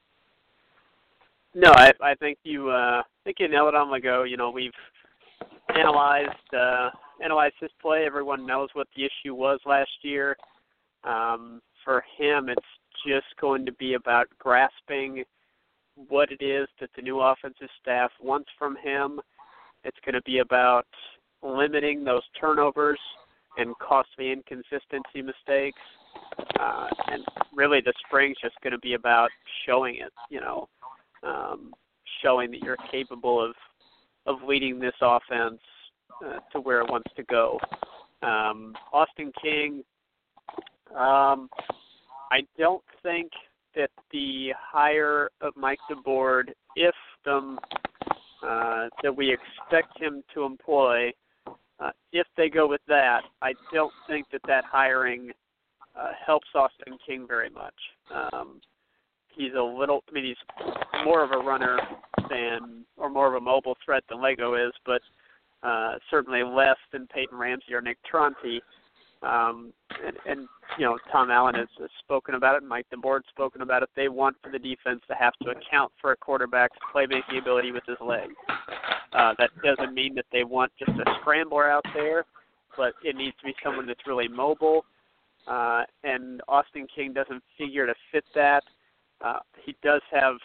No, I, I think you uh, I think you nailed it on Lagow. You know, we've analyzed uh, analyzed his play. Everyone knows what the issue was last year. Um, for him, it's just going to be about grasping what it is that the new offensive staff wants from him. It's going to be about limiting those turnovers and costly inconsistency mistakes. Uh, and really the spring's just going to be about showing it, you know, um, showing that you're capable of, of leading this offense uh, to where it wants to go. Um, Austin King, um, I don't think that the hire of Mike DeBoard, if the, uh, that we expect him to employ, uh, if they go with that, I don't think that that hiring uh, helps Austin King very much. Um, he's a little, I mean, he's more of a runner than, or more of a mobile threat than Lagow is, but uh, certainly less than Peyton Ramsey or Nick Tronti. Um, and, and, you know, Tom Allen has, has spoken about it, and Mike DeBoard's spoken about it. They want for the defense to have to account for a quarterback's playmaking ability with his legs. Uh, that doesn't mean that they want just a scrambler out there, but it needs to be someone that's really mobile. Uh, and Austin King doesn't figure to fit that. Uh, he does have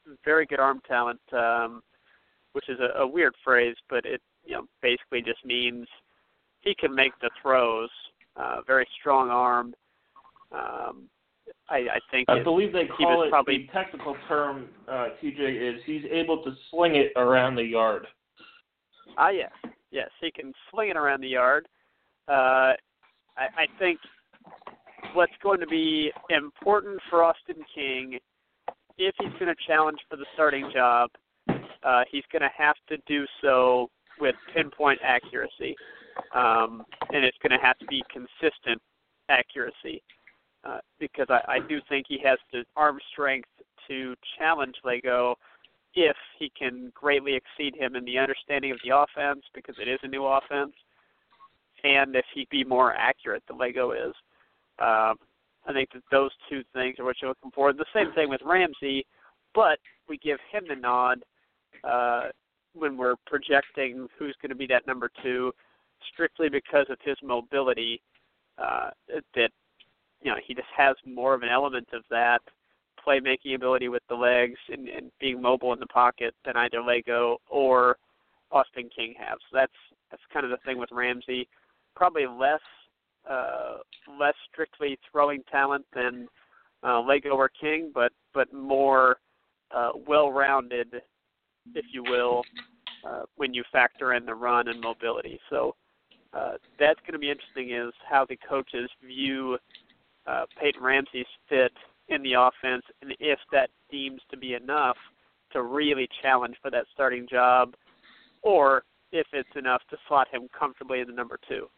very good arm talent, um, which is a, a weird phrase, but it you know basically just means he can make the throws. Uh, very strong arm. Um, I, I think I it, believe they call it, probably, the technical term, uh, T J, is he's able to sling it around the yard. Ah, yes. Yes, he can sling it around the yard. Uh, I, I think what's going to be important for Austin King, if he's going to challenge for the starting job, uh, he's going to have to do so with pinpoint accuracy. Um, and it's going to have to be consistent accuracy uh, because I, I do think he has the arm strength to challenge Lego if he can greatly exceed him in the understanding of the offense, because it is a new offense, and if he'd be more accurate than Lego is. Um, I think that those two things are what you're looking for. The same thing with Ramsey, but we give him the nod uh, when we're projecting who's going to be that number two, strictly because of his mobility, uh, that, you know, he just has more of an element of that playmaking ability with the legs and, and being mobile in the pocket than either Lego or Austin King have. So that's that's kind of the thing with Ramsey. Probably less uh, less strictly throwing talent than uh, Lego or King, but but more uh, well-rounded, if you will, uh, when you factor in the run and mobility. So Uh, that's going to be interesting is how the coaches view uh, Peyton Ramsey's fit in the offense and if that deems to be enough to really challenge for that starting job or if it's enough to slot him comfortably in the number two.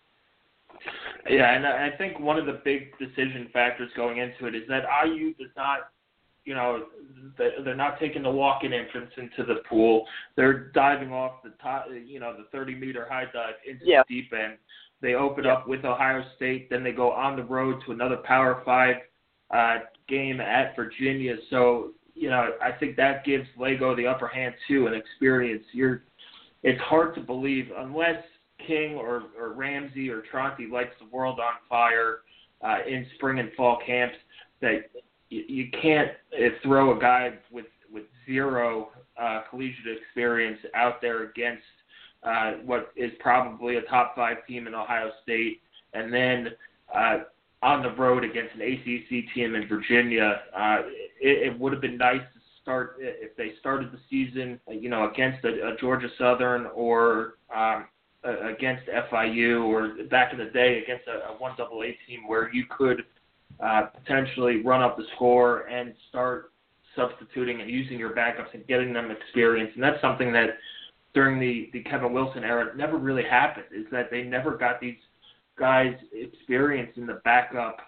Yeah, and I think one of the big decision factors going into it is that I U does not, you know, they're not taking the walk-in entrance into the pool. They're diving off the top, you know, the thirty-meter high dive into yeah. the deep end. They open yeah. up with Ohio State, then they go on the road to another Power Five uh, game at Virginia. So, you know, I think that gives Lego the upper hand too, and experience. You're, it's hard to believe unless King or, or Ramsey or Tronti lights the world on fire uh, in spring and fall camps that you, you can't uh, throw a guy with with zero uh, collegiate experience out there against uh, what is probably a top five team in Ohio State, and then uh, on the road against an A C C team in Virginia. Uh, it, it would have been nice to start if they started the season, you know, against a, a Georgia Southern or um, against F I U, or back in the day against a, a one double A team where you could uh, potentially run up the score and start substituting and using your backups and getting them experience. And that's something that during the, the Kevin Wilson era never really happened, is that they never got these guys experience in the backup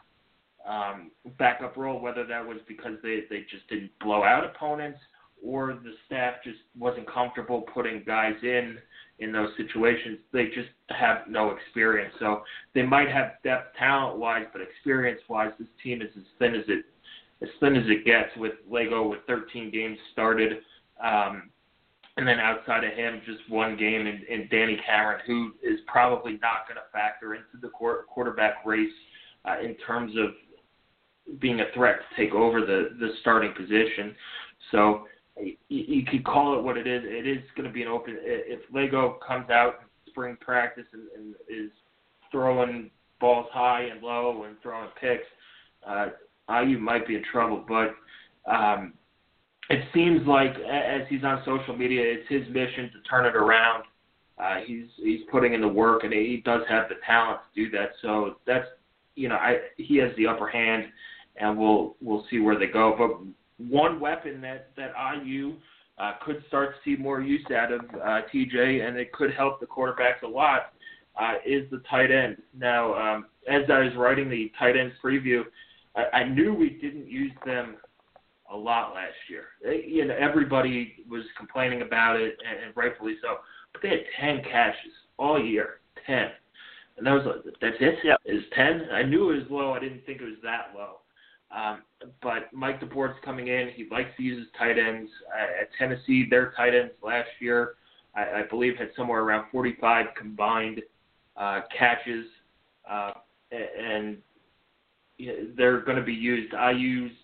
um, backup role, whether that was because they, they just didn't blow out opponents or the staff just wasn't comfortable putting guys in in those situations. They just have no experience. So they might have depth talent-wise, but experience-wise, this team is as thin as it as thin as it gets, with Lego with thirteen games started. Um, and then outside of him, just one game in, in Danny Cameron, who is probably not going to factor into the quarterback race uh, in terms of being a threat to take over the, the starting position. So you, you could call it what it is. It is going to be an open – if Lego comes out in spring practice and, and is throwing balls high and low and throwing picks, uh, I U might be in trouble. But um, it seems like as he's on social media, it's his mission to turn it around. Uh, he's he's putting in the work, and he does have the talent to do that. So that's, you know, I, he has the upper hand, and we'll we'll see where they go. But one weapon that that I U uh, could start to see more use out of, uh, T J, and it could help the quarterbacks a lot, uh, is the tight end. Now, um, as I was writing the tight end preview, I, I knew we didn't use them a lot last year. They, you know, everybody was complaining about it, and, and rightfully so. But they had ten catches all year, ten. And that was that's it. Yep. Is ten? I knew it was low. I didn't think it was that low. Um, but Mike DeBoer's coming in. He likes to use his tight ends. Uh, at Tennessee, their tight ends last year, I, I believe, had somewhere around forty-five combined uh, catches, uh, and you know, they're going to be used. I U's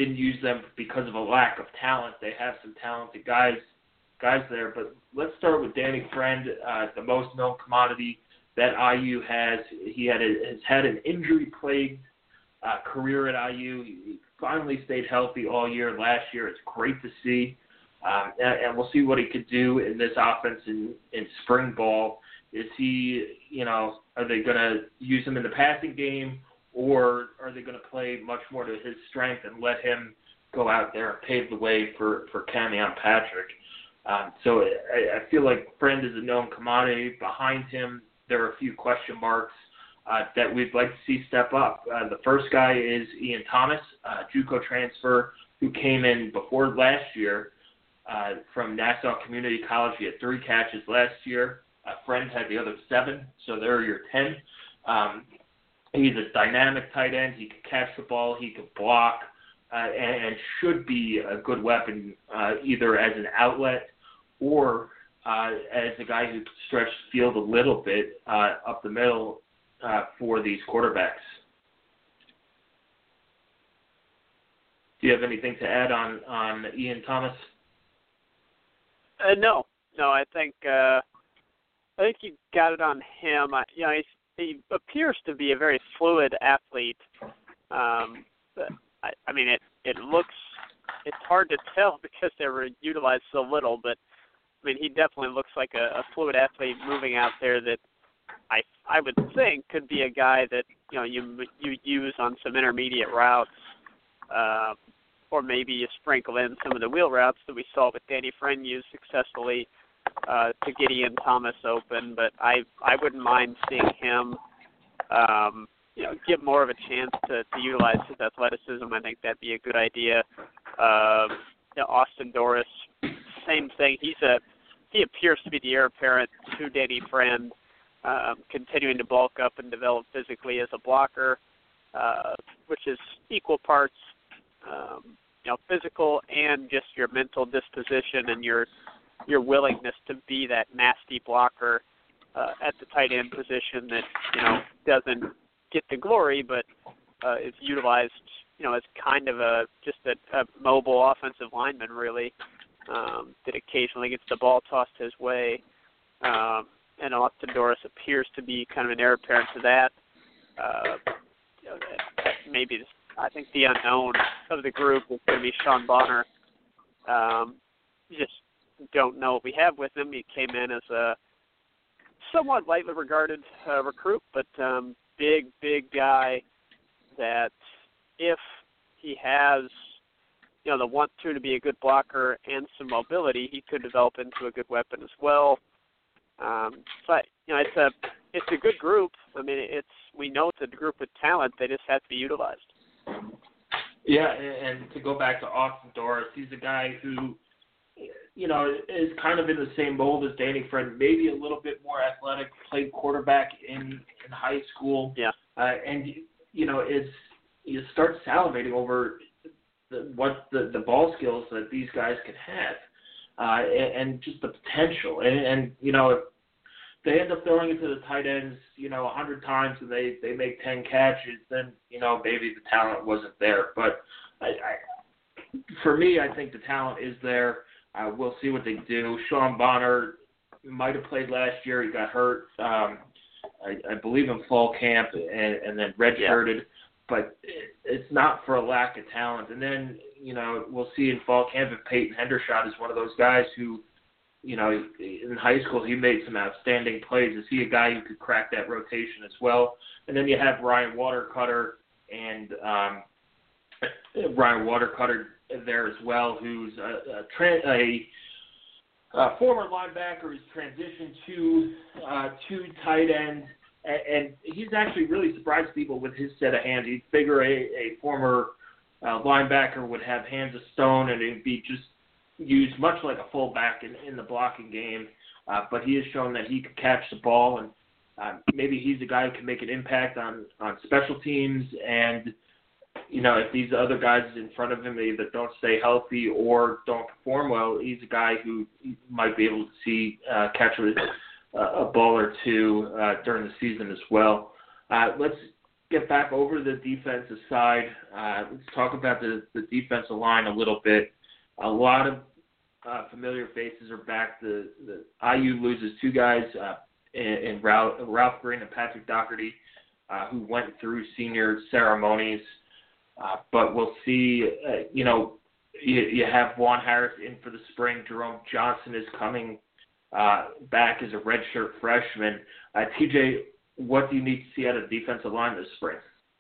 didn't use them because of a lack of talent. They have some talented guys guys there. But let's start with Danny Friend, uh, the most known commodity that I U has. He had a, has had an injury-plagued uh, career at I U. He finally stayed healthy all year last year. It's great to see. Um, and, and we'll see what he could do in this offense in, in spring ball. Is he, you know, are they going to use him in the passing game, or are they going to play much more to his strength and let him go out there and pave the way for, for Camion Patrick? Um, so I, I feel like Friend is a known commodity. Behind him, there are a few question marks uh, that we'd like to see step up. Uh, the first guy is Ian Thomas, uh, JUCO transfer, who came in before last year uh, from Nassau Community College. He had three catches last year. Uh, Friend had the other seven, so there are your ten. Um, he's a dynamic tight end. He can catch the ball. He can block, uh, and, and should be a good weapon uh, either as an outlet or uh, as a guy who can stretch the field a little bit uh, up the middle uh, for these quarterbacks. Do you have anything to add on, on Ian Thomas? Uh, no, no. I think uh, I think you got it on him. I, you know, he's, he appears to be a very fluid athlete. Um, but I, I mean, it it looks it's hard to tell because they were utilized so little. But I mean, he definitely looks like a, a fluid athlete moving out there that I I would think could be a guy that you know you you use on some intermediate routes. Uh, or maybe you sprinkle in some of the wheel routes that we saw with Danny Friend use successfully uh, to get Ian Thomas open. But I I wouldn't mind seeing him, um, you know, give more of a chance to, to utilize his athleticism. I think that'd be a good idea. Uh, you know, Austin Doris, same thing. He's a he appears to be the heir apparent to Danny Friend, um, continuing to bulk up and develop physically as a blocker, uh, which is equal parts. Um, you know, physical and just your mental disposition and your your willingness to be that nasty blocker uh, at the tight end position that you know doesn't get the glory, but uh, is utilized, you know, as kind of a just a, a mobile offensive lineman, really, um, that occasionally gets the ball tossed his way. Um, and Austin Doris appears to be kind of an heir apparent to that. Uh, you know, maybe this, I think the unknown of the group is going to be Sean Bonner. Um, you just don't know what we have with him. He came in as a somewhat lightly regarded uh, recruit, but um, big, big guy that if he has, you know, the want to to be a good blocker and some mobility, he could develop into a good weapon as well. Um, but you know, it's a it's a good group. I mean, it's we know it's a group with talent. They just have to be utilized. Yeah, and to go back to Austin Doris, he's a guy who, you know, is kind of in the same mold as Danny Friend, maybe a little bit more athletic, played quarterback in, in high school. Yeah. Uh, and, you know, it's you start salivating over the, what the, the ball skills that these guys can have uh, and, and just the potential. And, and, you know, if they end up throwing it to the tight ends, you know, a hundred times and they, they make ten catches, then, you know, maybe the talent wasn't there. But I, I, for me, I think the talent is there. Uh, we'll see what they do. Sean Bonner might have played last year. He got hurt, um, I, I believe, in fall camp and, and then redshirted. Yeah. But it, it's not for a lack of talent. And then, you know, we'll see in fall camp if Peyton Hendershot is one of those guys who, you know, in high school he made some outstanding plays. Is he a guy who could crack that rotation as well? And then you have Ryan Watercutter and um, Ryan Watercutter there as well, who's a, a, tra- a, a former linebacker who's transitioned to uh, to tight end, and, and he's actually really surprised people with his set of hands. He'd figure a, a former uh, linebacker would have hands of stone and it'd be just used much like a fullback in, in the blocking game, uh, but he has shown that he can catch the ball, and uh, maybe he's a guy who can make an impact on, on special teams. And, you know, if these other guys in front of him either don't stay healthy or don't perform well, he's a guy who might be able to see uh, catch a, a ball or two uh, during the season as well. Uh, let's get back over to the defensive side. Uh, let's talk about the, the defensive line a little bit. A lot of uh, familiar faces are back. The, the I U loses two guys uh, in, in Ralph, Ralph Green and Patrick Doherty, uh, who went through senior ceremonies. Uh, but we'll see, uh, you know, you, you have Juan Harris in for the spring. Jerome Johnson is coming uh, back as a redshirt freshman. Uh, T J, what do you need to see out of the defensive line this spring?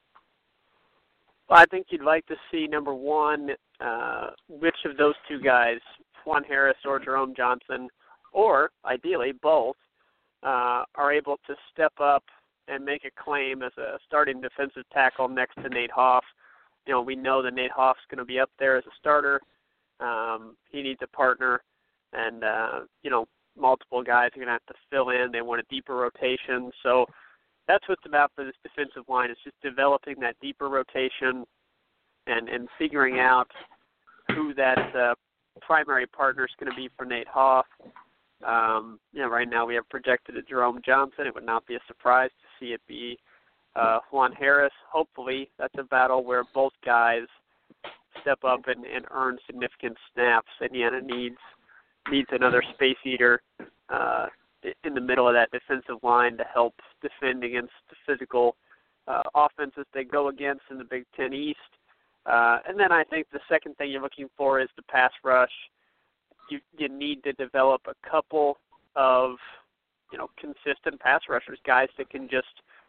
Well, I think you'd like to see, number one, uh, which of those two guys, Juan Harris or Jerome Johnson, or ideally both, uh, are able to step up and make a claim as a starting defensive tackle next to Nate Hoff. You know, we know that Nate Hoff's going to be up there as a starter. Um, he needs a partner, and, uh, you know, multiple guys are going to have to fill in. They want a deeper rotation. So that's what's about for this defensive line. It's just developing that deeper rotation and, and figuring out who that uh, primary partner is going to be for Nate Hoff. Um, you know, right now we have projected at Jerome Johnson. It would not be a surprise to see it be uh, Juan Harris. Hopefully that's a battle where both guys step up and, and earn significant snaps. Indiana needs needs another space eater uh, in the middle of that defensive line to help defend against the physical uh, offenses they go against in the Big Ten East. Uh, and then I think the second thing you're looking for is the pass rush. You you need to develop a couple of, you know, consistent pass rushers, guys that can just,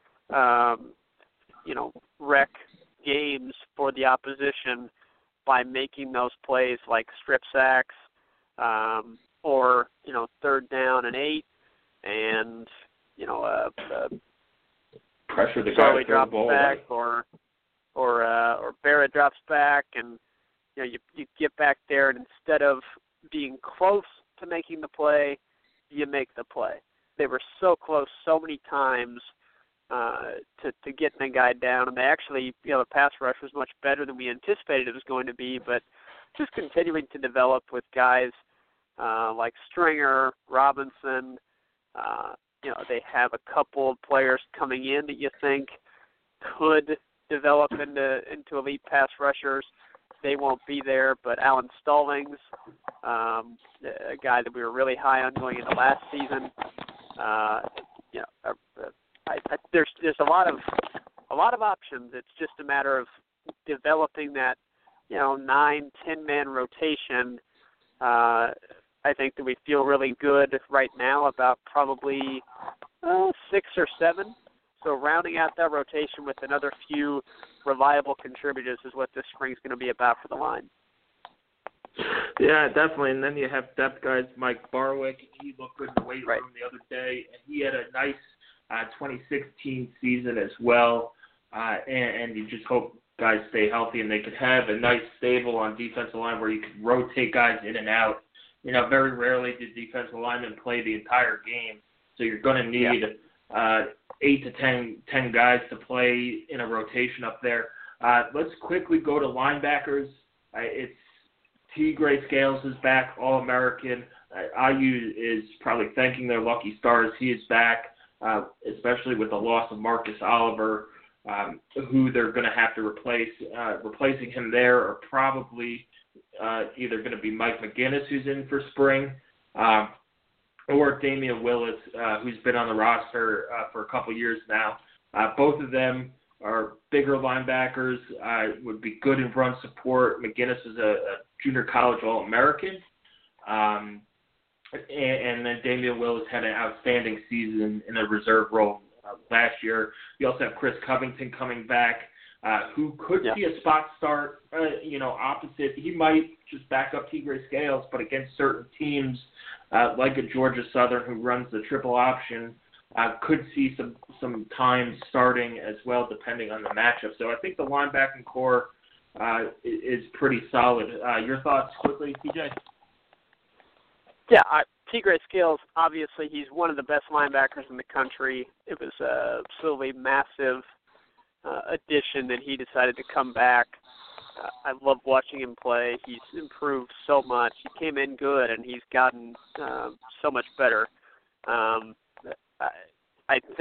um, you know, wreck games for the opposition by making those plays like strip sacks, um, or, you know, third down and eight, and, you know, uh, uh, pressure the Charlie guy drops ball back, away. or or uh, or Barrett drops back, and you know you you get back there, and instead of being close to making the play, you make the play. They were so close so many times uh, to to getting a guy down, and they actually, you know, the pass rush was much better than we anticipated it was going to be, but just continuing to develop with guys uh, like Stringer, Robinson. Uh, you know, they have a couple of players coming in that you think could develop into into elite pass rushers. They won't be there, but Alan Stallings, um, a guy that we were really high on going into last season. Uh, you know, uh, I, I, there's there's a lot of a lot of options. It's just a matter of developing that, you know, nine, ten man rotation. Uh, I think that we feel really good right now about probably uh, six or seven. So rounding out that rotation with another few reliable contributors is what this spring's going to be about for the line. Yeah, definitely. And then you have depth guys, Mike Barwick. He looked good in the weight right. room the other day, and he had a nice uh, twenty sixteen season as well. Uh, and, and you just hope guys stay healthy and they could have a nice stable on defensive line where you could rotate guys in and out. You know, very rarely do defensive linemen play the entire game, so you're going to need yeah. uh, eight to ten, ten guys to play in a rotation up there. Uh, let's quickly go to linebackers. Uh, it's T. Gray Scales is back, All-American. Uh, I U is probably thanking their lucky stars. He is back, uh, especially with the loss of Marcus Oliver, um, who they're going to have to replace. Uh, replacing him there are probably uh, either going to be Mike McGinnis, who's in for spring, um, or Damian Willis, uh, who's been on the roster uh, for a couple years now. Uh, both of them are bigger linebackers, uh, would be good in run support. McGinnis is a, a junior college All-American. Um, and, and then Damian Willis had an outstanding season in a reserve role uh, last year. You also have Chris Covington coming back, uh, who could yeah. see a spot start, uh, you know, opposite. He might just back up T. Gray Scales, but against certain teams, uh, like a Georgia Southern who runs the triple option, uh, could see some, some time starting as well, depending on the matchup. So I think the linebacking core uh, is pretty solid. Uh, your thoughts quickly, T J? Yeah, I, T. Gray Scales, obviously he's one of the best linebackers in the country. It was a absolutely massive uh, addition that he decided to come back. Uh, I love watching him play. He's improved so much. He came in good, and he's gotten uh, so much better. Um, I, I think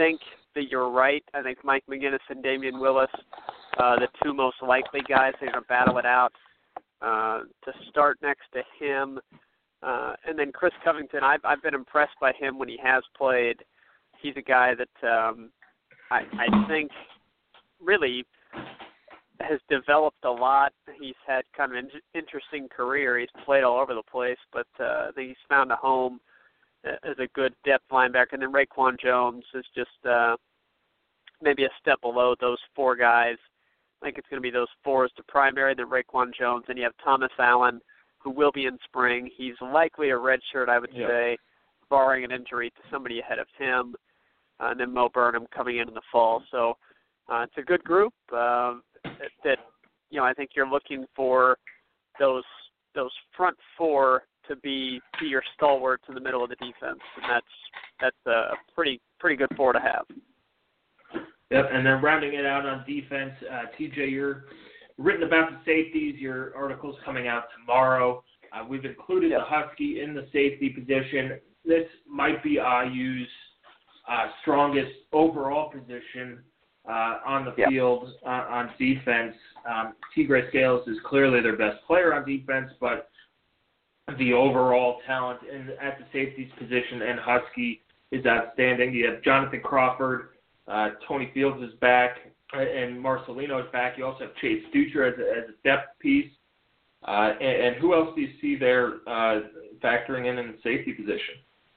that you're right. I think Mike McGinnis and Damian Willis, uh, the two most likely guys, they're going to battle it out uh, to start next to him. Uh, and then Chris Covington, I've, I've been impressed by him when he has played. He's a guy that um, I, I think really has developed a lot. He's had kind of an interesting career. He's played all over the place, but uh, I think he's found a home as a good depth linebacker. And then Raekwon Jones is just uh, maybe a step below those four guys. I think it's going to be those four as the primary, then Raekwon Jones. And you have Thomas Allen, who will be in spring. He's likely a redshirt, I would yeah. say, barring an injury to somebody ahead of him. Uh, and then Mo Burnham coming in in the fall. So uh, it's a good group uh, that, that, you know, I think you're looking for those those front four to be, be your stalwarts in the middle of the defense, and that's that's a pretty pretty good four to have. Yep, and then rounding it out on defense, uh, T J, you're written about the safeties. Your article's coming out tomorrow. Uh, we've included yep. the Husky in the safety position. This might be I U's uh, strongest overall position uh, on the yep. field uh, on defense. Um, Tigre Scales is clearly their best player on defense, but the overall talent in, at the safeties position and Husky is outstanding. You have Jonathan Crawford, uh, Tony Fields is back, and Marcelino is back. You also have Chase Dutra as a, as a depth piece. Uh, and, and who else do you see there uh, factoring in in the safety position?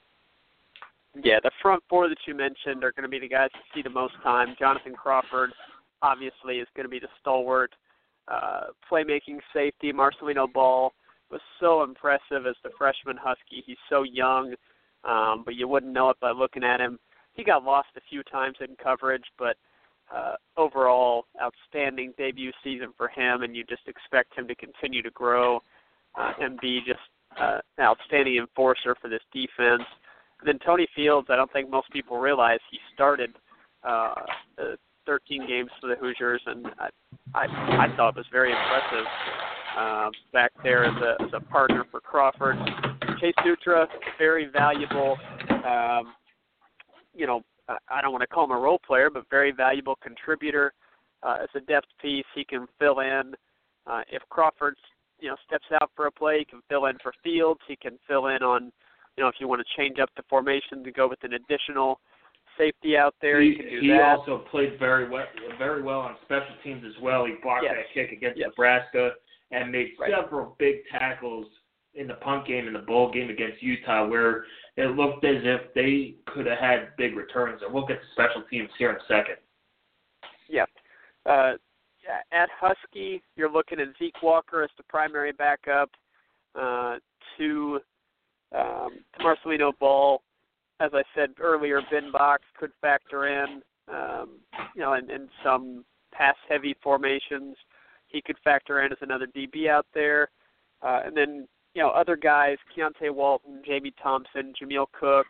Yeah, the front four that you mentioned are going to be the guys who see the most time. Jonathan Crawford, obviously, is going to be the stalwart uh, playmaking safety. Marcelino Ball was so impressive as the freshman Husky. He's so young, um, but you wouldn't know it by looking at him. He got lost a few times in coverage, but uh, overall, outstanding debut season for him, and you just expect him to continue to grow uh, and be just uh, an outstanding enforcer for this defense. And then Tony Fields, I don't think most people realize he started uh, thirteen games for the Hoosiers, and I, I, I thought it was very impressive uh, back there as a, as a partner for Crawford. Chase Dutra, very valuable, um, you know, I don't want to call him a role player, but very valuable contributor uh, as a depth piece. He can fill in. Uh, if Crawford, you know, steps out for a play, he can fill in for Fields. He can fill in on, you know, if you want to change up the formation to go with an additional safety out there, he, you can do he that. He also played very well, very well on special teams as well. He blocked yes. that kick against yes. Nebraska and made right. several big tackles in the punt game and the bowl game against Utah, where it looked as if they could have had big returns. And we'll get to special teams here in a second. Yeah. Uh, at Husky, you're looking at Zeke Walker as the primary backup uh, to, um, to Marcelino Ball. As I said earlier, Ben Box could factor in, um, you know, in, in some pass-heavy formations. He could factor in as another D B out there. Uh, and then, you know, other guys, Keontae Walton, Jamie Thompson, Jameel Cook,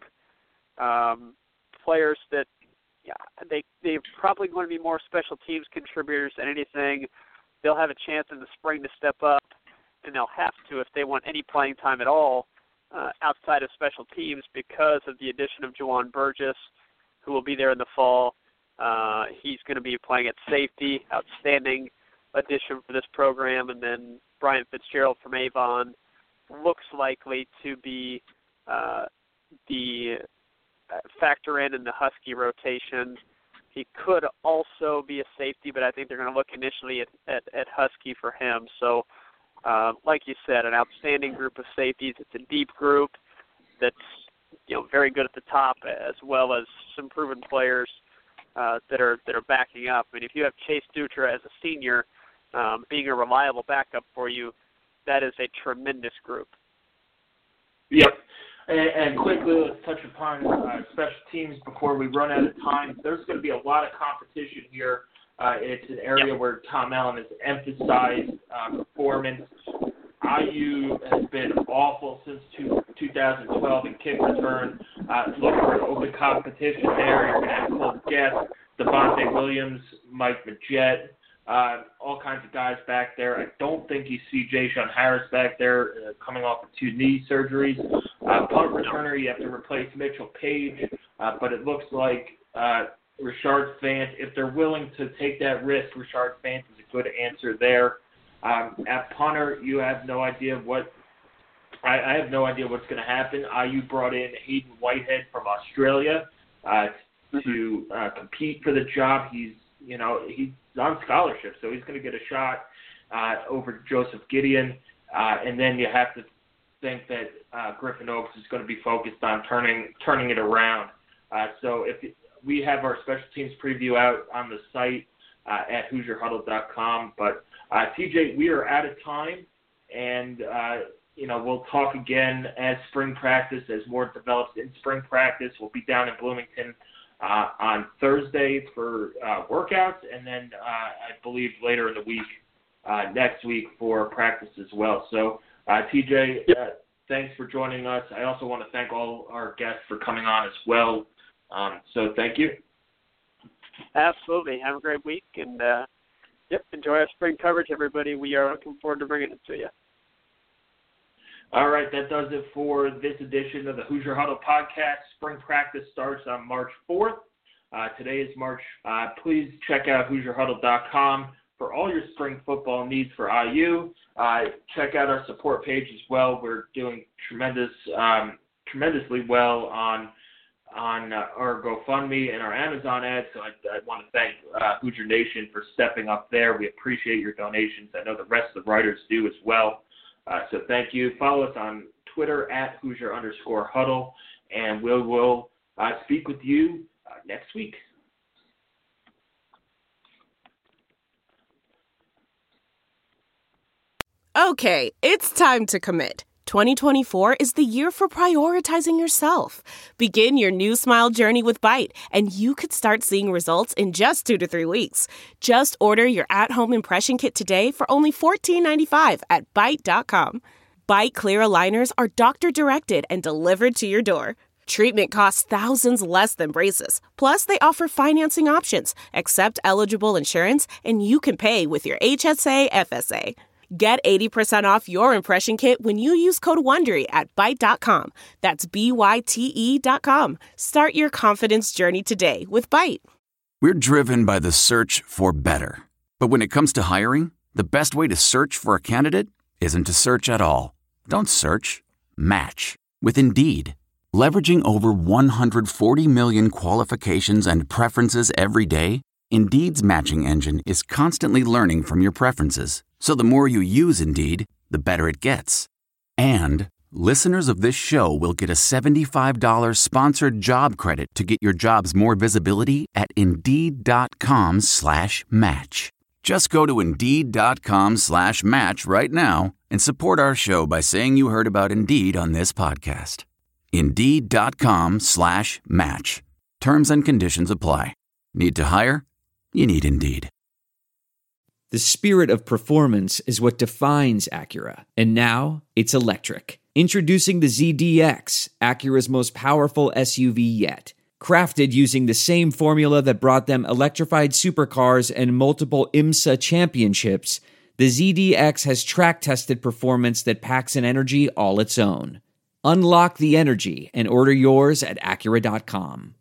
um, players that, yeah, they, they're probably going to be more special teams contributors than anything. They'll have a chance in the spring to step up, and they'll have to if they want any playing time at all uh, outside of special teams because of the addition of Juwan Burgess, who will be there in the fall. Uh, he's going to be playing at safety, outstanding addition for this program, and then Brian Fitzgerald from Avon looks likely to be uh, the uh, factor in in the Husky rotation. He could also be a safety, but I think they're going to look initially at, at, at Husky for him. So, uh, like you said, an outstanding group of safeties. It's a deep group that's, you know, very good at the top, as well as some proven players uh, that are that are backing up. I mean, if you have Chase Dutra as a senior, um, being a reliable backup for you, that is a tremendous group. Yep. And, and quickly, let's touch upon uh, special teams before we run out of time. There's going to be a lot of competition here. Uh, it's an area yep. where Tom Allen has emphasized uh, performance. I U has been awful since two, two thousand twelve in kick return. Uh, look for open competition there. You're going to have Cole Guest, Devontae Williams, Mike Majette. Uh, all kinds of guys back there. I don't think you see Jay-Sean Harris back there uh, coming off of two knee surgeries. Uh, punt returner, you have to replace Mitchell Page, uh, but it looks like uh, Richard Fant. If they're willing to take that risk, Richard Fant is a good answer there. Um, at punter, you have no idea what I, I have no idea what's going to happen. I U brought in Hayden Whitehead from Australia uh, to uh, compete for the job. He's you know he's on scholarship, so he's going to get a shot uh, over Joseph Gideon. Uh, and then you have to think that uh, Griffin Oaks is going to be focused on turning turning it around. Uh, so if we have our special teams preview out on the site uh, at Hoosier Huddle dot com. But uh, T J, we are out of time, and uh, you know we'll talk again as spring practice, as more develops in spring practice. We'll be down in Bloomington uh, on Thursday for uh, workouts, and then uh, I believe later in the week, uh, next week for practice as well. So uh, T J, uh, thanks for joining us. I also want to thank all our guests for coming on as well. Um, so thank you. Absolutely. Have a great week, and uh, yep, enjoy our spring coverage, everybody. We are looking forward to bringing it to you. All right, that does it for this edition of the Hoosier Huddle podcast. Spring practice starts on March fourth. Uh, today is March. Uh, please check out Hoosier Huddle dot com for all your spring football needs for I U. Uh, check out our support page as well. We're doing tremendous, um, tremendously well on on uh, our GoFundMe and our Amazon ads. So I, I want to thank uh, Hoosier Nation for stepping up there. We appreciate your donations. I know the rest of the writers do as well. Uh, so thank you. Follow us on Twitter at Hoosier underscore Huddle, and we will we'll, uh, speak with you uh, next week. Okay, it's time to commit. twenty twenty-four is the year for prioritizing yourself. Begin your new smile journey with Byte, and you could start seeing results in just two to three weeks. Just order your at-home impression kit today for only fourteen ninety-five at Byte dot com. Byte clear aligners are doctor-directed and delivered to your door. Treatment costs thousands less than braces. Plus, they offer financing options, accept eligible insurance, and you can pay with your H S A F S A. Get eighty percent off your impression kit when you use code WONDERY at Byte dot com. That's B Y T E dot com. Start your confidence journey today with Byte. We're driven by the search for better. But when it comes to hiring, the best way to search for a candidate isn't to search at all. Don't search. Match. With Indeed. Leveraging over one hundred forty million qualifications and preferences every day, Indeed's matching engine is constantly learning from your preferences. So the more you use Indeed, the better it gets. And listeners of this show will get a seventy-five dollars sponsored job credit to get your jobs more visibility at Indeed.com slash match. Just go to Indeed.com slash match right now and support our show by saying you heard about Indeed on this podcast. Indeed.com slash match. Terms and conditions apply. Need to hire? You need Indeed. The spirit of performance is what defines Acura, and now it's electric. Introducing the Z D X, Acura's most powerful S U V yet. Crafted using the same formula that brought them electrified supercars and multiple IMSA championships, the Z D X has track-tested performance that packs an energy all its own. Unlock the energy and order yours at Acura dot com.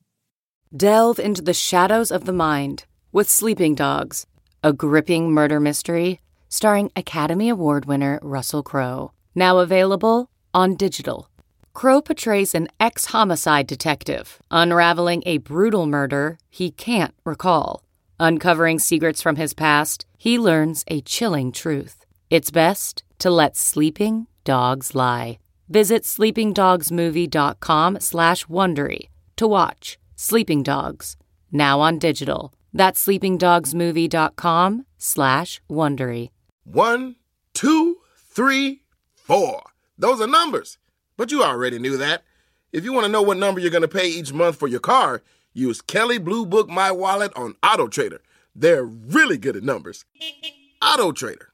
Delve into the shadows of the mind with Sleeping Dogs, a gripping murder mystery starring Academy Award winner Russell Crowe. Now available on digital. Crowe portrays an ex-homicide detective unraveling a brutal murder he can't recall. Uncovering secrets from his past, he learns a chilling truth. It's best to let sleeping dogs lie. Visit sleepingdogsmovie.com slash Wondery to watch Sleeping Dogs, now on digital. That's sleepingdogsmovie.com slash Wondery. One, two, three, four. Those are numbers. But you already knew that. If you want to know what number you're going to pay each month for your car, use Kelley Blue Book My Wallet on AutoTrader. They're really good at numbers. AutoTrader.